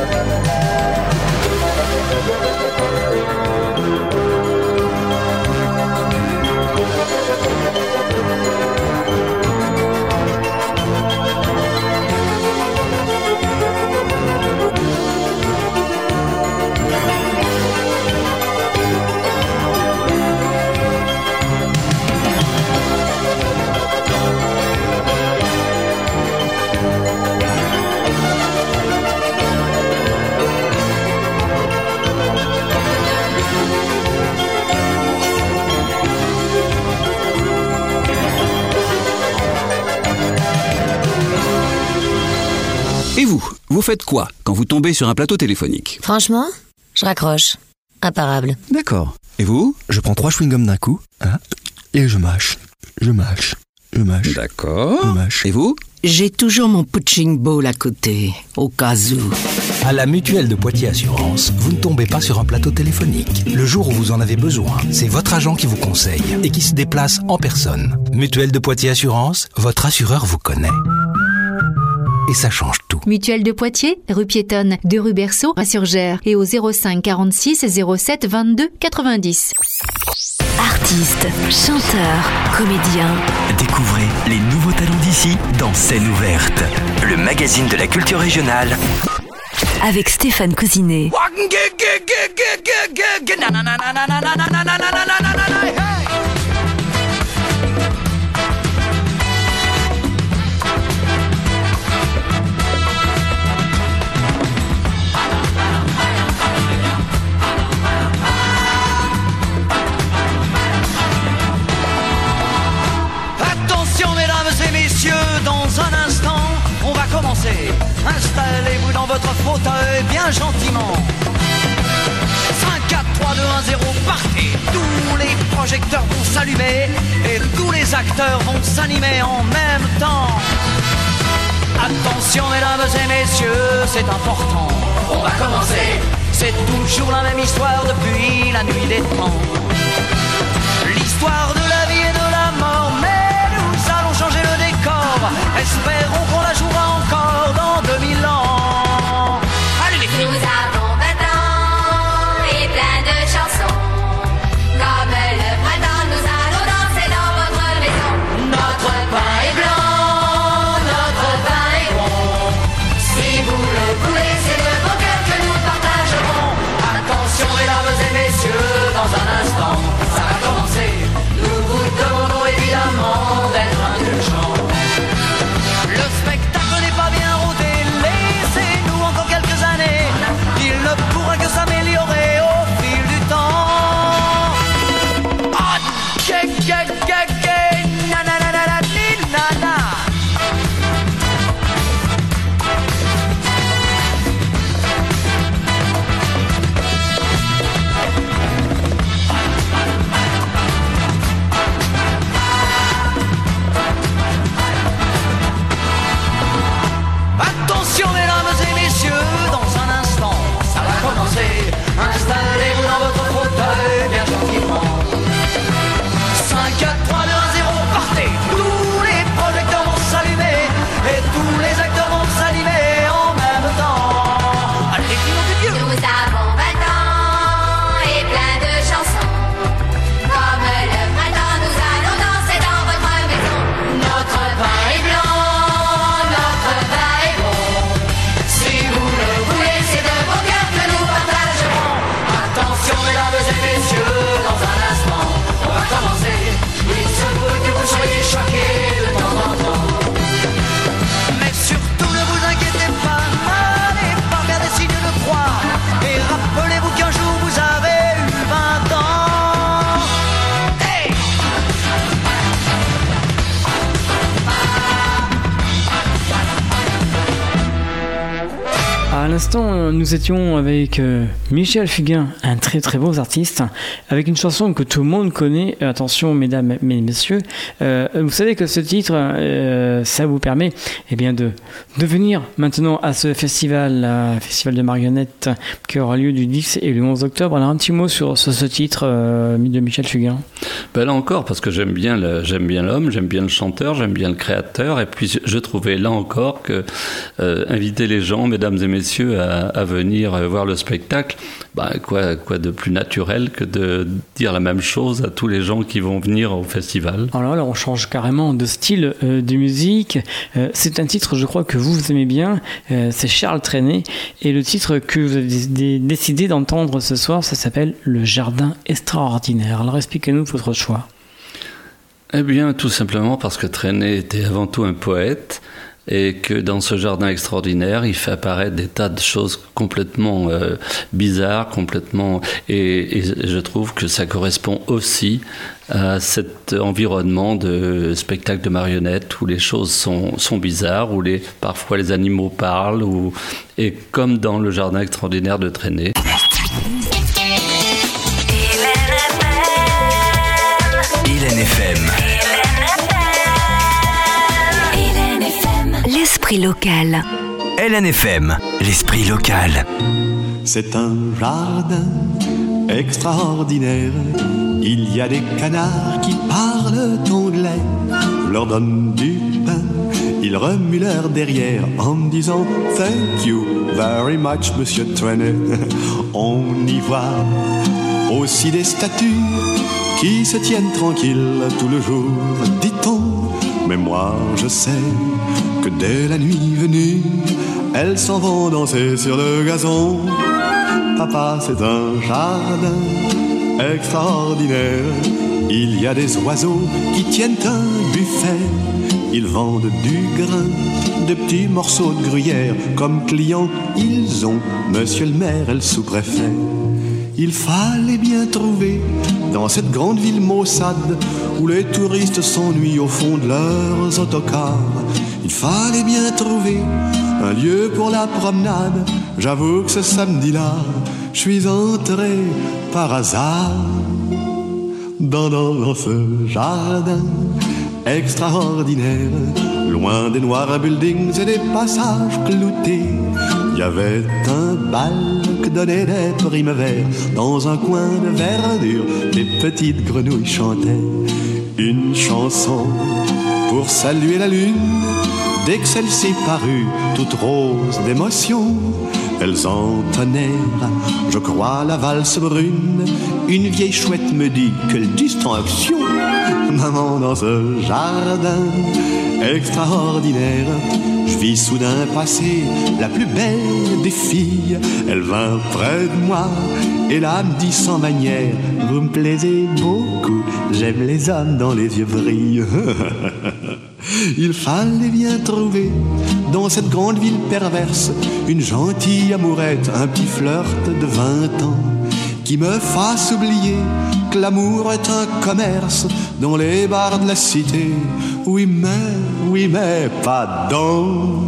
Speaker 1: Et vous faites quoi quand vous tombez sur un plateau téléphonique?
Speaker 4: Franchement, je raccroche. Imparable.
Speaker 1: D'accord. Et vous?
Speaker 3: Je prends 3 chewing-gums d'un coup, hein, et je mâche.
Speaker 1: D'accord.
Speaker 3: Je mâche.
Speaker 1: Et vous?
Speaker 2: J'ai toujours mon punching ball à côté, au cas où.
Speaker 5: À la Mutuelle de Poitiers Assurance, vous ne tombez pas sur un plateau téléphonique. Le jour où vous en avez besoin, c'est votre agent qui vous conseille et qui se déplace en personne. Mutuelle de Poitiers Assurance, votre assureur vous connaît. Et ça change tout.
Speaker 6: Mutuelle de Poitiers, rue piétonne de rue Berceau à Surgères et au 05 46 07 22 90.
Speaker 7: Artistes, chanteurs, comédiens.
Speaker 8: Découvrez les nouveaux talents d'ici dans Scène ouverte, le magazine de la culture régionale.
Speaker 7: Avec Stéphane Cousinet.
Speaker 13: Dans un instant, on va commencer. Installez-vous dans votre fauteuil bien gentiment. 5, 4, 3, 2, 1, 0, partez. Tous les projecteurs vont s'allumer et tous les acteurs vont s'animer en même temps. Attention mesdames et messieurs, c'est important. On va commencer. C'est toujours la même histoire depuis la nuit des temps. L'histoire de la vie et de la mort, mais nous allons changer le décor. Espérons qu'on la jouera encore dans 2000 ans. Allez les filles.
Speaker 14: Nous avons 20 ans et plein de chansons. Comme le printemps, nous allons danser dans votre maison. Notre pain est blanc, notre vin est bon. Si vous le voulez, c'est de vos cœurs que nous partagerons.
Speaker 13: Attention mesdames et messieurs, dans un instant, ça va commencer. Nous vous demandons évidemment d'être indulgents. Le spectacle
Speaker 9: l'instant, nous étions avec Michel Fugain, un très très beau artiste, avec une chanson que tout le monde connaît. Attention, mesdames et messieurs, vous savez que ce titre, ça vous permet de venir maintenant à ce festival de marionnettes qui aura lieu du 10 et le 11 octobre. Alors un petit mot sur ce titre de Michel Fugain.
Speaker 10: Là encore, parce que j'aime bien l'homme, j'aime bien le chanteur, j'aime bien le créateur, et puis je trouvais là encore que inviter les gens, mesdames et messieurs, à venir voir le spectacle, quoi de plus naturel que de dire la même chose à tous les gens qui vont venir au festival.
Speaker 9: Alors là, on change carrément de style de musique. C'est un titre, je crois, que vous aimez bien. C'est Charles Trenet, et le titre que vous avez décidé d'entendre ce soir, ça s'appelle Le Jardin Extraordinaire. Alors expliquez-nous votre choix.
Speaker 10: Eh bien, tout simplement parce que Trenet était avant tout un poète, et que dans ce jardin extraordinaire, il fait apparaître des tas de choses complètement bizarres, et je trouve que ça correspond aussi à cet environnement de spectacle de marionnettes où les choses sont bizarres, où parfois les animaux parlent, et comme dans le jardin extraordinaire de Trenet.
Speaker 8: Hélène FM.
Speaker 7: L'esprit local.
Speaker 8: Hélène FM, l'esprit local.
Speaker 15: C'est un jardin extraordinaire. Il y a des canards qui parlent anglais. Je leur donne du pain, ils remuent leur derrière en me disant Thank you very much, Monsieur Trenet. On y voit aussi des statues qui se tiennent tranquilles tout le jour, dit-on. Mais moi je sais que dès la nuit venue, elles s'en vont danser sur le gazon. Papa, c'est un jardin extraordinaire. Il y a des oiseaux qui tiennent un buffet. Ils vendent du grain, de petits morceaux de gruyère. Comme clients, ils ont Monsieur le maire et le sous-préfet. Il fallait bien trouver dans cette grande ville maussade où les touristes s'ennuient au fond de leurs autocars. Il fallait bien trouver un lieu pour la promenade. J'avoue que ce samedi-là, je suis entré par hasard dans ce jardin extraordinaire. Loin des noirs buildings et des passages cloutés, il y avait un bal que donnaient des primevères. Dans un coin de verdure, des petites grenouilles chantaient une chanson pour saluer la lune. Dès que celle-ci parut, toute rose d'émotion, elles entonnèrent, je crois, la valse brune. Une vieille chouette me dit, quelle distinction, maman, dans ce jardin extraordinaire. Je vis soudain passer la plus belle des filles. Elle vint près de moi et là me dit sans manière, vous me plaisez beaucoup, j'aime les hommes dont les yeux brillent. Il fallait bien trouver dans cette grande ville perverse une gentille amourette, un petit flirt de 20 ans qui me fasse oublier que l'amour est un commerce dans les bars de la cité. Oui mais pas dans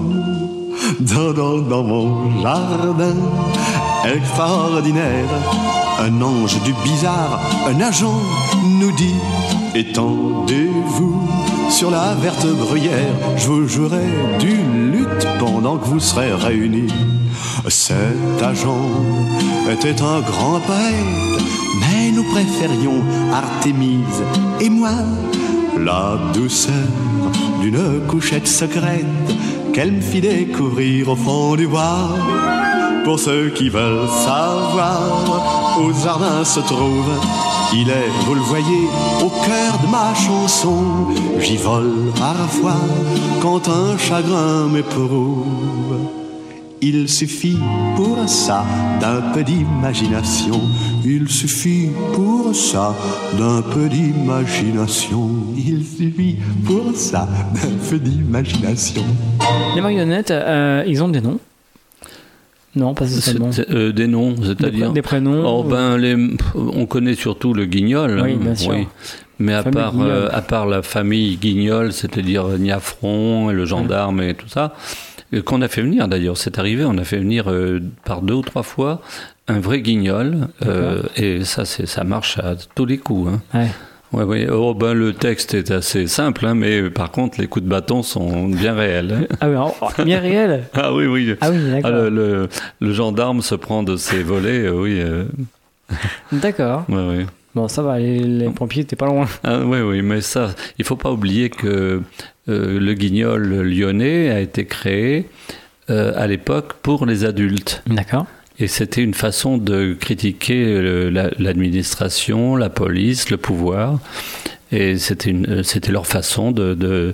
Speaker 15: mon jardin extraordinaire. Un ange du bizarre, un agent nous dit, étendez-vous sur la verte bruyère, je vous jouerai d'une lutte pendant que vous serez réunis. Cet agent était un grand poète, mais nous préférions Artémise et moi. La douceur d'une couchette secrète qu'elle me fit découvrir au fond du bois. Pour ceux qui veulent savoir où ce jardin se trouve, il est, vous le voyez, au cœur de ma chanson. J'y vole parfois quand un chagrin m'éprouve. Il suffit pour ça d'un peu d'imagination. Il suffit pour ça d'un peu d'imagination. Il suffit pour ça d'un peu d'imagination.
Speaker 9: Les marionnettes, ils ont des noms? Non, pas seulement.
Speaker 10: Des noms, c'est-à-dire
Speaker 9: des prénoms.
Speaker 10: On connaît surtout le Guignol.
Speaker 9: Oui, bien sûr.
Speaker 10: Oui. Mais à part la famille Guignol, c'est-à-dire Niafron, le gendarme et tout ça, qu'on a fait venir d'ailleurs. C'est arrivé, on a fait venir par 2 ou 3 fois un vrai guignol. Et ça marche à tous les coups. Hein.
Speaker 9: Ouais.
Speaker 10: Ouais. Oh, ben, le texte est assez simple, hein, mais par contre, les coups de bâton sont bien réels. Hein.
Speaker 9: Ah oui, bien réels.
Speaker 10: Ah oui.
Speaker 9: Ah oui, d'accord.
Speaker 10: Le gendarme se prend de ses volets, oui.
Speaker 9: D'accord.
Speaker 10: Oui.
Speaker 9: Bon, ça va, les pompiers, t'es pas loin.
Speaker 10: Ah, oui, mais ça, il faut pas oublier que le guignol lyonnais a été créé à l'époque pour les adultes.
Speaker 9: D'accord.
Speaker 10: Et c'était une façon de critiquer l'administration, la police, le pouvoir. Et c'était leur façon de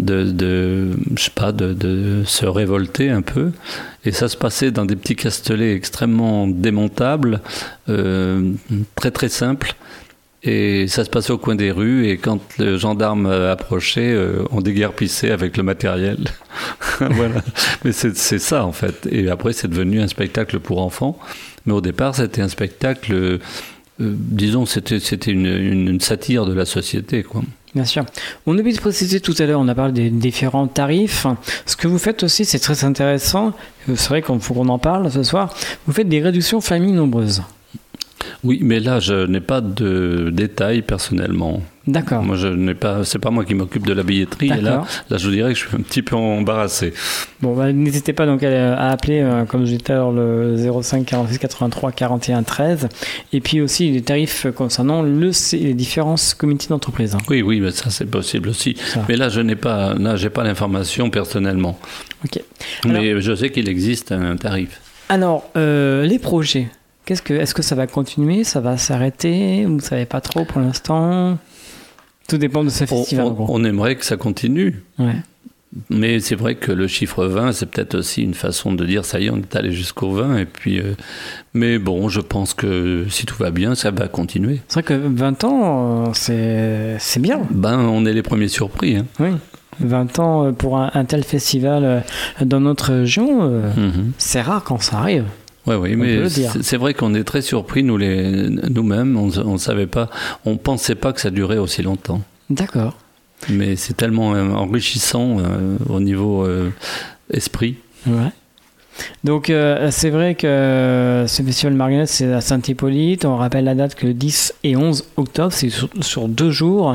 Speaker 10: se révolter un peu. Et ça se passait dans des petits castelets extrêmement démontables, très très simples. Et ça se passait au coin des rues, et quand le gendarme approchait, on déguerpissait avec le matériel. Voilà. Mais c'est ça, en fait. Et après, c'est devenu un spectacle pour enfants. Mais au départ, c'était un spectacle, disons, c'était une satire de la société, quoi.
Speaker 9: Bien sûr. On a oublié de préciser tout à l'heure, on a parlé des différents tarifs. Ce que vous faites aussi, c'est très intéressant. C'est vrai qu'il faut qu'on en parle ce soir. Vous faites des réductions familles nombreuses.
Speaker 10: Oui, mais là, je n'ai pas de détails personnellement.
Speaker 9: D'accord.
Speaker 10: Moi, c'est pas moi qui m'occupe de la billetterie. Et là, je vous dirais que je suis un petit peu embarrassé.
Speaker 9: Bon, n'hésitez pas donc à appeler, comme je disais tout à l'heure, le 05 46 83 41 13. Et puis aussi les tarifs concernant les différents comités d'entreprise.
Speaker 10: Oui, mais ça, c'est possible aussi. Ça. Mais là, j'ai pas l'information personnellement.
Speaker 9: Ok.
Speaker 10: Mais je sais qu'il existe un tarif.
Speaker 9: Alors, les projets. Est-ce que ça va continuer, ça va s'arrêter? Vous ne savez pas trop pour l'instant? Tout dépend de ce festival.
Speaker 10: On aimerait que ça continue.
Speaker 9: Ouais.
Speaker 10: Mais c'est vrai que le chiffre 20, c'est peut-être aussi une façon de dire ça y est, on est allé jusqu'au 20. Et puis, mais bon, je pense que si tout va bien, ça va continuer.
Speaker 9: C'est vrai que 20 ans, c'est bien.
Speaker 10: On est les premiers surpris. Hein.
Speaker 9: Oui. 20 ans pour un tel festival dans notre région, c'est rare quand ça arrive.
Speaker 10: Oui, mais c'est vrai qu'on est très surpris, nous-mêmes, on savait pas, on pensait pas que ça durait aussi longtemps.
Speaker 9: D'accord.
Speaker 10: Mais c'est tellement enrichissant au niveau esprit.
Speaker 9: Ouais. Donc c'est vrai que ce festival marionnette, c'est à Saint-Hippolyte. On rappelle la date que le 10 et 11 octobre, c'est sur 2 jours,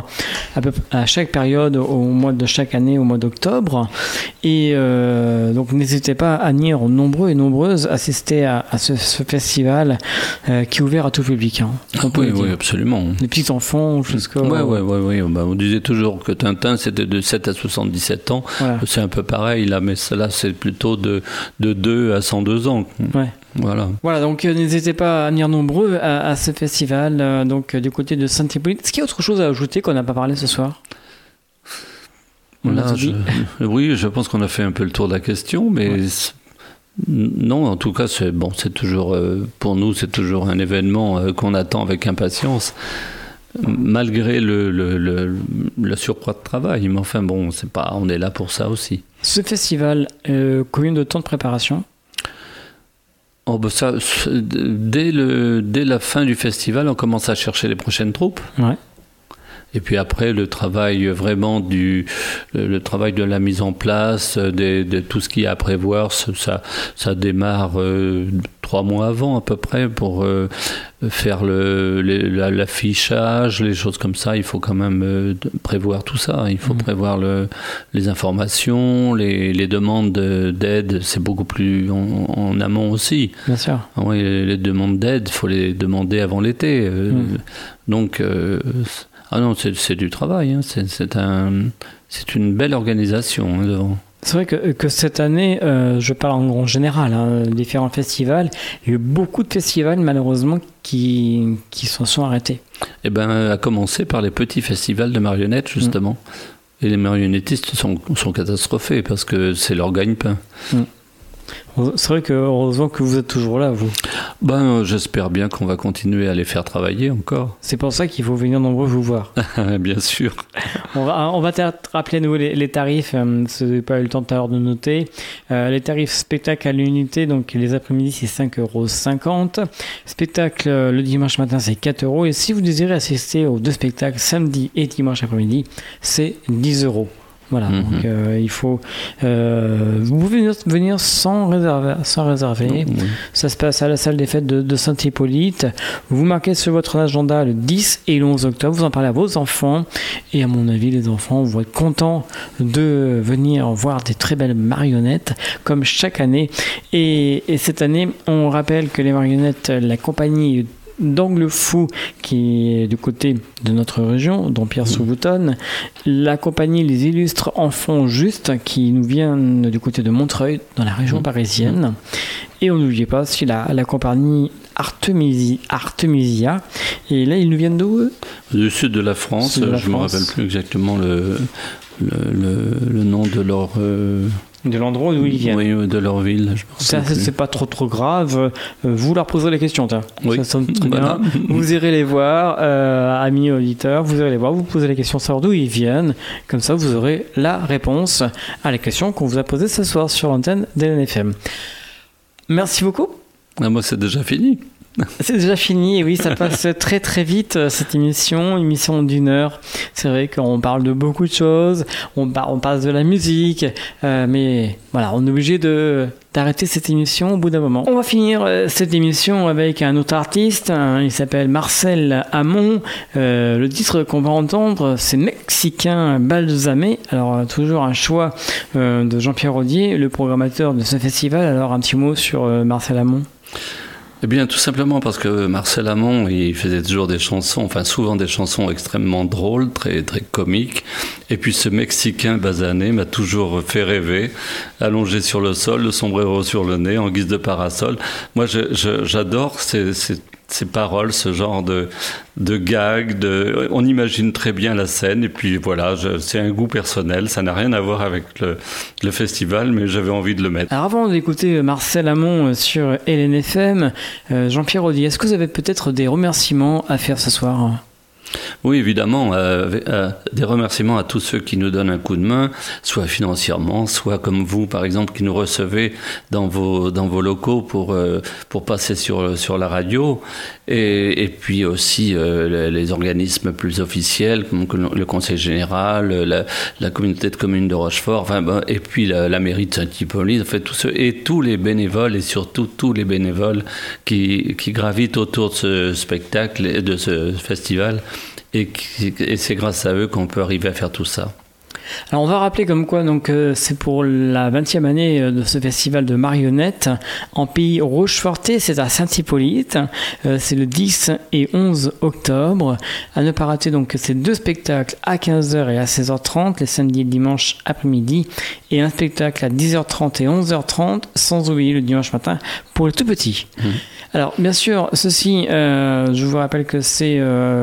Speaker 9: à chaque période au mois de chaque année, au mois d'octobre. Et donc n'hésitez pas à venir nombreux et nombreuses assister à ce festival qui est ouvert à tout public. Hein,
Speaker 10: oui, absolument.
Speaker 9: Les petits enfants jusqu'à...
Speaker 10: Oui. On disait toujours que Tintin, c'était de 7 à 77 ans. Voilà. C'est un peu pareil, là, mais là, c'est plutôt de 2 à 102 ans.
Speaker 9: Ouais.
Speaker 10: Voilà,
Speaker 9: donc n'hésitez pas à venir nombreux à ce festival du côté de Saint-Hippolyte. Est-ce qu'il y a autre chose à ajouter qu'on n'a pas parlé ce soir?
Speaker 10: Oui, je pense qu'on a fait un peu le tour de la question, mais non, en tout cas, c'est toujours, pour nous, c'est toujours un événement qu'on attend avec impatience, malgré le surcroît de travail. Mais enfin, on est là pour ça aussi.
Speaker 9: Ce festival, combien de temps de préparation?
Speaker 10: Dès la fin du festival, on commence à chercher les prochaines troupes.
Speaker 9: Ouais.
Speaker 10: Et puis après, le travail vraiment le travail de la mise en place, de tout ce qu'il y a à prévoir, ça démarre 3 mois avant à peu près pour faire l'affichage, les choses comme ça. Il faut quand même prévoir tout ça. Il faut prévoir les informations, les demandes d'aide. C'est beaucoup plus en amont aussi.
Speaker 9: Bien sûr.
Speaker 10: Oui, les demandes d'aide, il faut les demander avant l'été. Donc... Ah non, c'est du travail, hein. C'est une belle organisation devant.
Speaker 9: C'est vrai que cette année, je parle en général, différents festivals, il y a eu beaucoup de festivals malheureusement qui se sont arrêtés.
Speaker 10: À commencer par les petits festivals de marionnettes justement. Et les marionnettistes sont catastrophés parce que c'est leur gagne-pain.
Speaker 9: C'est vrai que heureusement que vous êtes toujours là, vous.
Speaker 10: J'espère bien qu'on va continuer à les faire travailler encore.
Speaker 9: C'est pour ça qu'il faut venir nombreux vous voir.
Speaker 10: Bien sûr.
Speaker 9: On va te rappeler à nouveau les tarifs. Je n'ai pas eu le temps tout à l'heure de noter. Les tarifs spectacle à l'unité, donc les après-midi, c'est 5,50 €. Spectacle le dimanche matin, c'est 4 €. Et si vous désirez assister aux 2 spectacles, samedi et dimanche après-midi, c'est 10 €. Voilà, donc il faut. Vous pouvez venir sans réserver.
Speaker 10: Oui.
Speaker 9: Ça se passe à la salle des fêtes de Saint-Hippolyte. Vous marquez sur votre agenda le 10 et le 11 octobre. Vous en parlez à vos enfants. Et à mon avis, les enfants vont être contents de venir voir des très belles marionnettes, comme chaque année. Et cette année, on rappelle que les marionnettes, la compagnie d'Angle Fou, qui est du côté de notre région, dont Pierre Souboutonne, la compagnie Les Illustres Enfants Justes, qui nous viennent du côté de Montreuil, dans la région parisienne. Et on n'oublie pas aussi la compagnie Artemisia. Et là, ils nous viennent d'où? Du
Speaker 10: sud de la France. Je ne me rappelle plus exactement le nom de leur...
Speaker 9: De l'endroit où ils viennent.
Speaker 10: Oui, de leur ville.
Speaker 9: Ça, c'est pas trop grave. Vous leur poserez les questions.
Speaker 10: Oui.
Speaker 9: Ça sonne très bien. Vous irez les voir, amis auditeurs. Vous irez les voir. Vous posez les questions, savoir d'où ils viennent. Comme ça, vous aurez la réponse à la question qu'on vous a posée ce soir sur l'antenne d'LNFM. Merci beaucoup.
Speaker 10: Moi, c'est déjà fini.
Speaker 9: C'est déjà fini, et oui, ça passe très très vite cette émission d'1 heure. C'est vrai qu'on parle de beaucoup de choses, on parle de la musique, mais voilà, on est obligé d'arrêter cette émission au bout d'un moment. On va finir cette émission avec un autre artiste, il s'appelle Marcel Amont. Le titre qu'on va entendre, c'est Mexicain Balsamé. Alors toujours un choix de Jean-Pierre Rodier, le programmateur de ce festival. Alors un petit mot sur Marcel Amont.
Speaker 10: Eh bien, tout simplement parce que Marcel Amont, il faisait toujours des chansons, enfin souvent des chansons extrêmement drôles, très très comiques. Et puis ce Mexicain basané m'a toujours fait rêver, allongé sur le sol, le sombrero sur le nez, en guise de parasol. Moi, j'adore ces paroles, ce genre de gag, on imagine très bien la scène, et puis voilà, c'est un goût personnel, ça n'a rien à voir avec le festival, mais j'avais envie de le mettre.
Speaker 9: Alors avant d'écouter Marcel Amont sur LNFM, Jean-Pierre Rodier, est-ce que vous avez peut-être des remerciements à faire ce soir ?
Speaker 10: Oui, évidemment, des remerciements à tous ceux qui nous donnent un coup de main, soit financièrement, soit comme vous, par exemple, qui nous recevez dans vos locaux pour passer sur la radio, et puis aussi les organismes plus officiels, comme le Conseil général, la communauté de communes de Rochefort, et puis la mairie de Saint-Hippolyte, en fait, tous les bénévoles, et surtout tous les bénévoles qui gravitent autour de ce spectacle et de ce festival. Et c'est grâce à eux qu'on peut arriver à faire tout ça.
Speaker 9: Alors on va rappeler comme quoi donc c'est pour la 20e année de ce festival de marionnettes en pays rochefortais, c'est à Saint-Hippolyte, c'est le 10 et 11 octobre. À ne pas rater donc ces deux spectacles à 15h et à 16h30 les samedis et dimanches après-midi, et un spectacle à 10h30 et 11h30, sans oublier le dimanche matin pour les tout petits. Alors bien sûr, ceci, je vous rappelle que c'est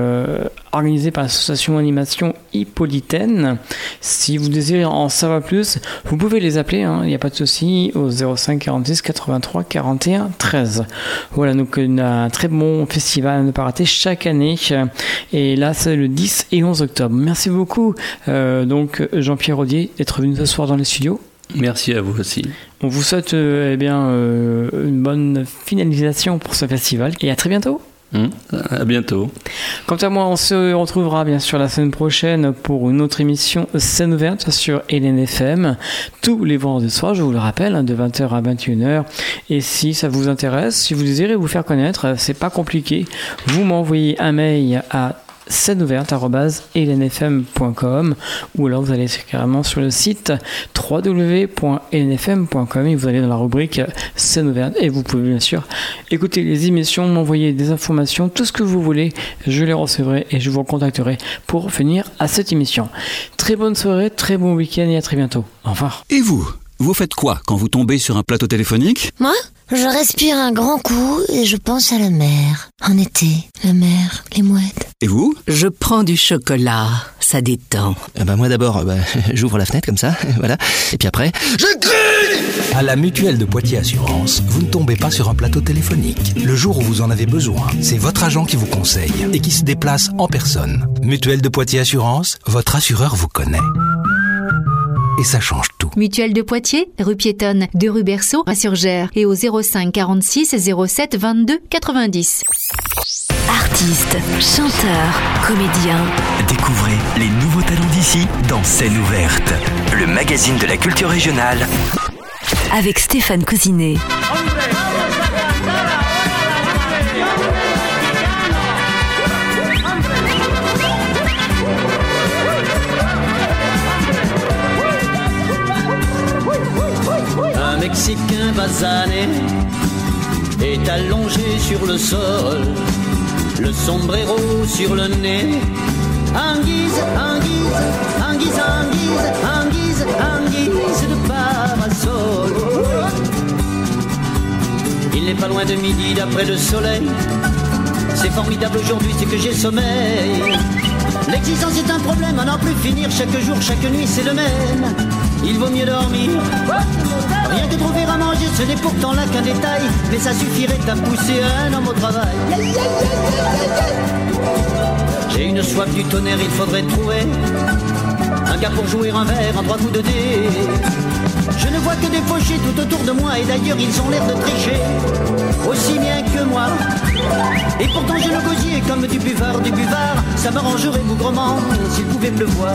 Speaker 9: organisé par l'association Animation Hippolytaine. Si vous désirez en savoir plus, vous pouvez les appeler, il n'y a pas de souci, au 05 46 83 41 13. Voilà, donc un très bon festival à ne pas rater chaque année. Et là, c'est le 10 et 11 octobre. Merci beaucoup, donc Jean-Pierre Rodier, d'être venu ce soir dans les studios.
Speaker 10: Merci à vous aussi.
Speaker 9: On vous souhaite une bonne finalisation pour ce festival, et à très bientôt.
Speaker 10: À bientôt.
Speaker 9: Quant à moi, on se retrouvera bien sûr la semaine prochaine pour une autre émission Scène ouverte sur LNFM tous les vendredis soirs, je vous le rappelle, de 20h à 21h. Et si ça vous intéresse, si vous désirez vous faire connaître, c'est pas compliqué. Vous m'envoyez un mail à sceneouverte@lnfm.com, ou alors vous allez carrément sur le site www.lnfm.com et vous allez dans la rubrique Scène ouverte, et vous pouvez bien sûr écouter les émissions, m'envoyer des informations, tout ce que vous voulez, je les recevrai et je vous contacterai pour venir à cette émission. Très bonne soirée, très bon week-end et à très bientôt. Au revoir.
Speaker 1: Et vous faites quoi quand vous tombez sur un plateau téléphonique ?
Speaker 4: Moi, je respire un grand coup et je pense à la mer. En été, la mer, les mouettes.
Speaker 1: Et vous ?
Speaker 2: Je prends du chocolat, ça détend.
Speaker 3: Moi d'abord, j'ouvre la fenêtre comme ça, voilà. Et puis après, je crie !
Speaker 5: À la Mutuelle de Poitiers Assurance, vous ne tombez pas sur un plateau téléphonique. Le jour où vous en avez besoin, c'est votre agent qui vous conseille et qui se déplace en personne. Mutuelle de Poitiers Assurance, votre assureur vous connaît. Et ça change tout.
Speaker 6: Mutuelle de Poitiers, rue piétonne de rue Berceau à Surgères, et au 05 46 07 22 90.
Speaker 7: Artistes, chanteurs, comédiens.
Speaker 8: Découvrez les nouveaux talents d'ici dans Scène ouverte, le magazine de la culture régionale.
Speaker 7: Avec Stéphane Cousinet.
Speaker 16: Un Mexicain basané est allongé sur le sol, le sombrero sur le nez, anguise, anguise, anguise, anguise, anguise, anguise de parasol. Il n'est pas loin de midi d'après le soleil. C'est formidable aujourd'hui, c'est que j'ai sommeil. L'existence est un problème à n'en plus finir. Chaque jour, chaque nuit, c'est le même. Il vaut mieux dormir. Rien que trouver à manger, ce n'est pourtant là qu'un détail. Mais ça suffirait à pousser un homme au travail. J'ai une soif du tonnerre, il faudrait trouver un gars pour jouer un verre en 3 coups de dé. Je ne vois que des fauchés tout autour de moi. Et d'ailleurs ils ont l'air de tricher aussi bien que moi. Et pourtant j'ai le gosier comme du buvard. Ça m'arrangerait bougrement s'il pouvait pleuvoir.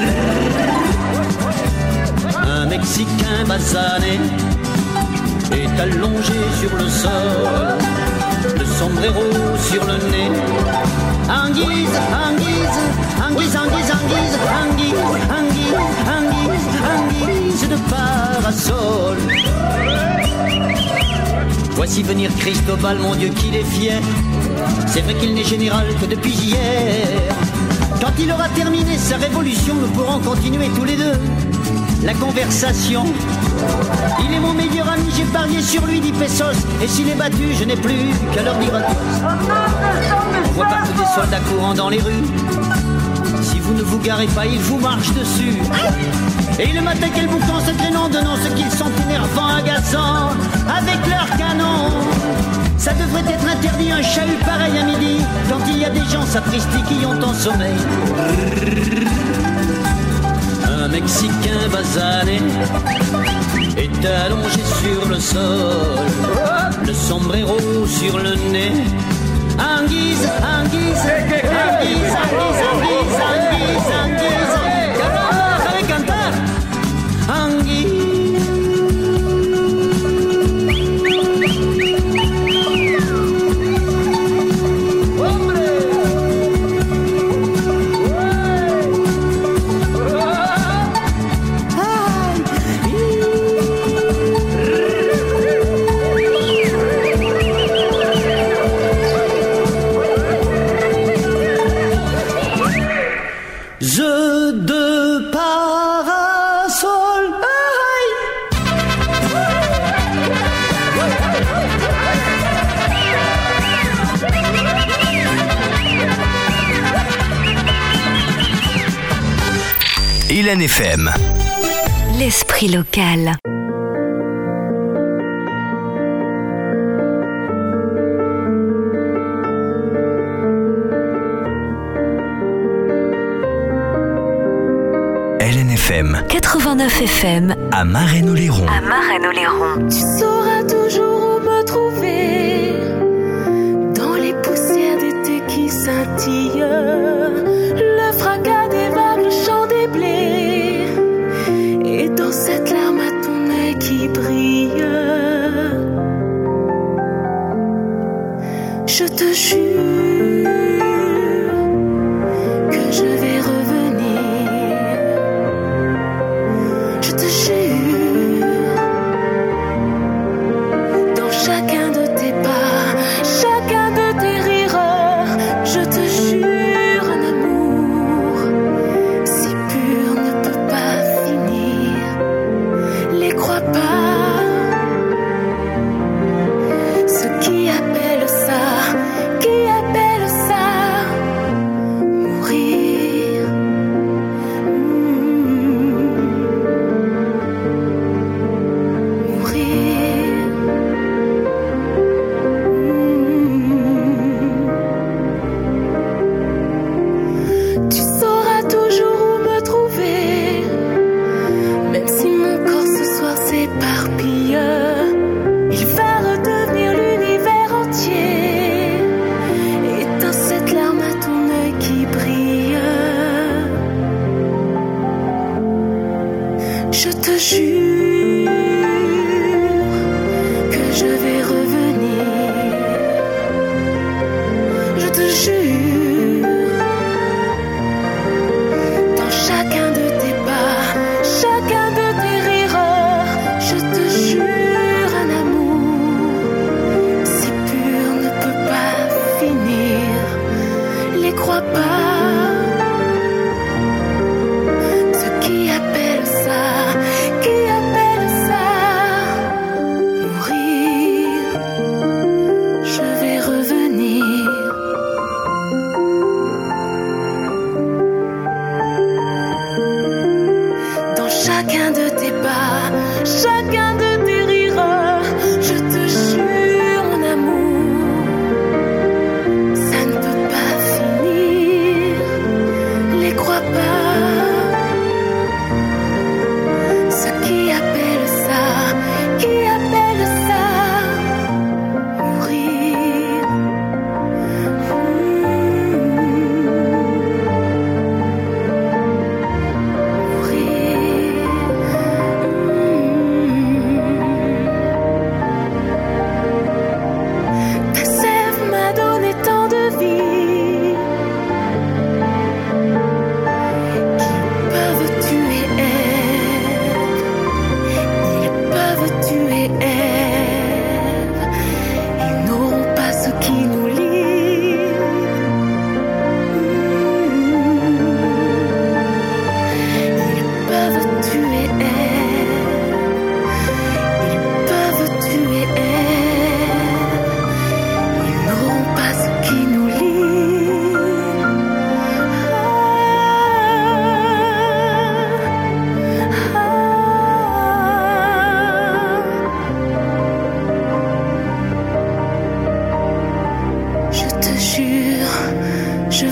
Speaker 16: Un Mexicain basané est allongé sur le sol, le sombrero sur le nez. Anguise, anguise, anguise, anguise, anguise, anguise, anguise, anguise, anguise de parasol. Voici venir Cristobal, mon Dieu qu'il est fier. C'est vrai qu'il n'est général que depuis hier. Quand il aura terminé sa révolution, nous pourrons continuer tous les deux la conversation. Il est mon meilleur ami, j'ai parié sur lui 10 pesos. Et s'il est battu, je n'ai plus qu'à leur dire adios. On voit partout des soldats courant dans les rues. Si vous ne vous garez pas, ils vous marchent dessus. Et le matin, quel boucan se traînant, donnant ce qu'ils sont énervants, agaçants, avec leurs canons. Ça devrait être interdit, un chahut pareil à midi, quand il y a des gens sapristis qui ont en sommeil. Un Mexicain basané est allongé sur le sol, le sombrero sur le nez. Anguise, anguise, anguise, anguise, anguise, anguise, anguise. Cantar, ¿sabe cantar? Anguise.
Speaker 8: Hélène FM.
Speaker 7: L'esprit local.
Speaker 8: Hélène FM.
Speaker 7: 89 FM.
Speaker 8: À Marennes-Oléron.
Speaker 7: À Marennes-Oléron.
Speaker 17: Tu sauras toujours où me trouver dans les poussières d'été qui scintillent. Le fracas des vagues, le chant des blés, et dans cette larme à ton œil qui brille, je te jure que je vais revenir. Je te jure, dans chacun de tes pas, chacun de tes rires, je te jure. Qui appelle ça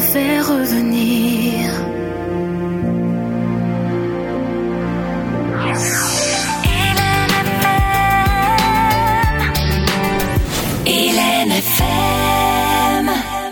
Speaker 17: faire revenir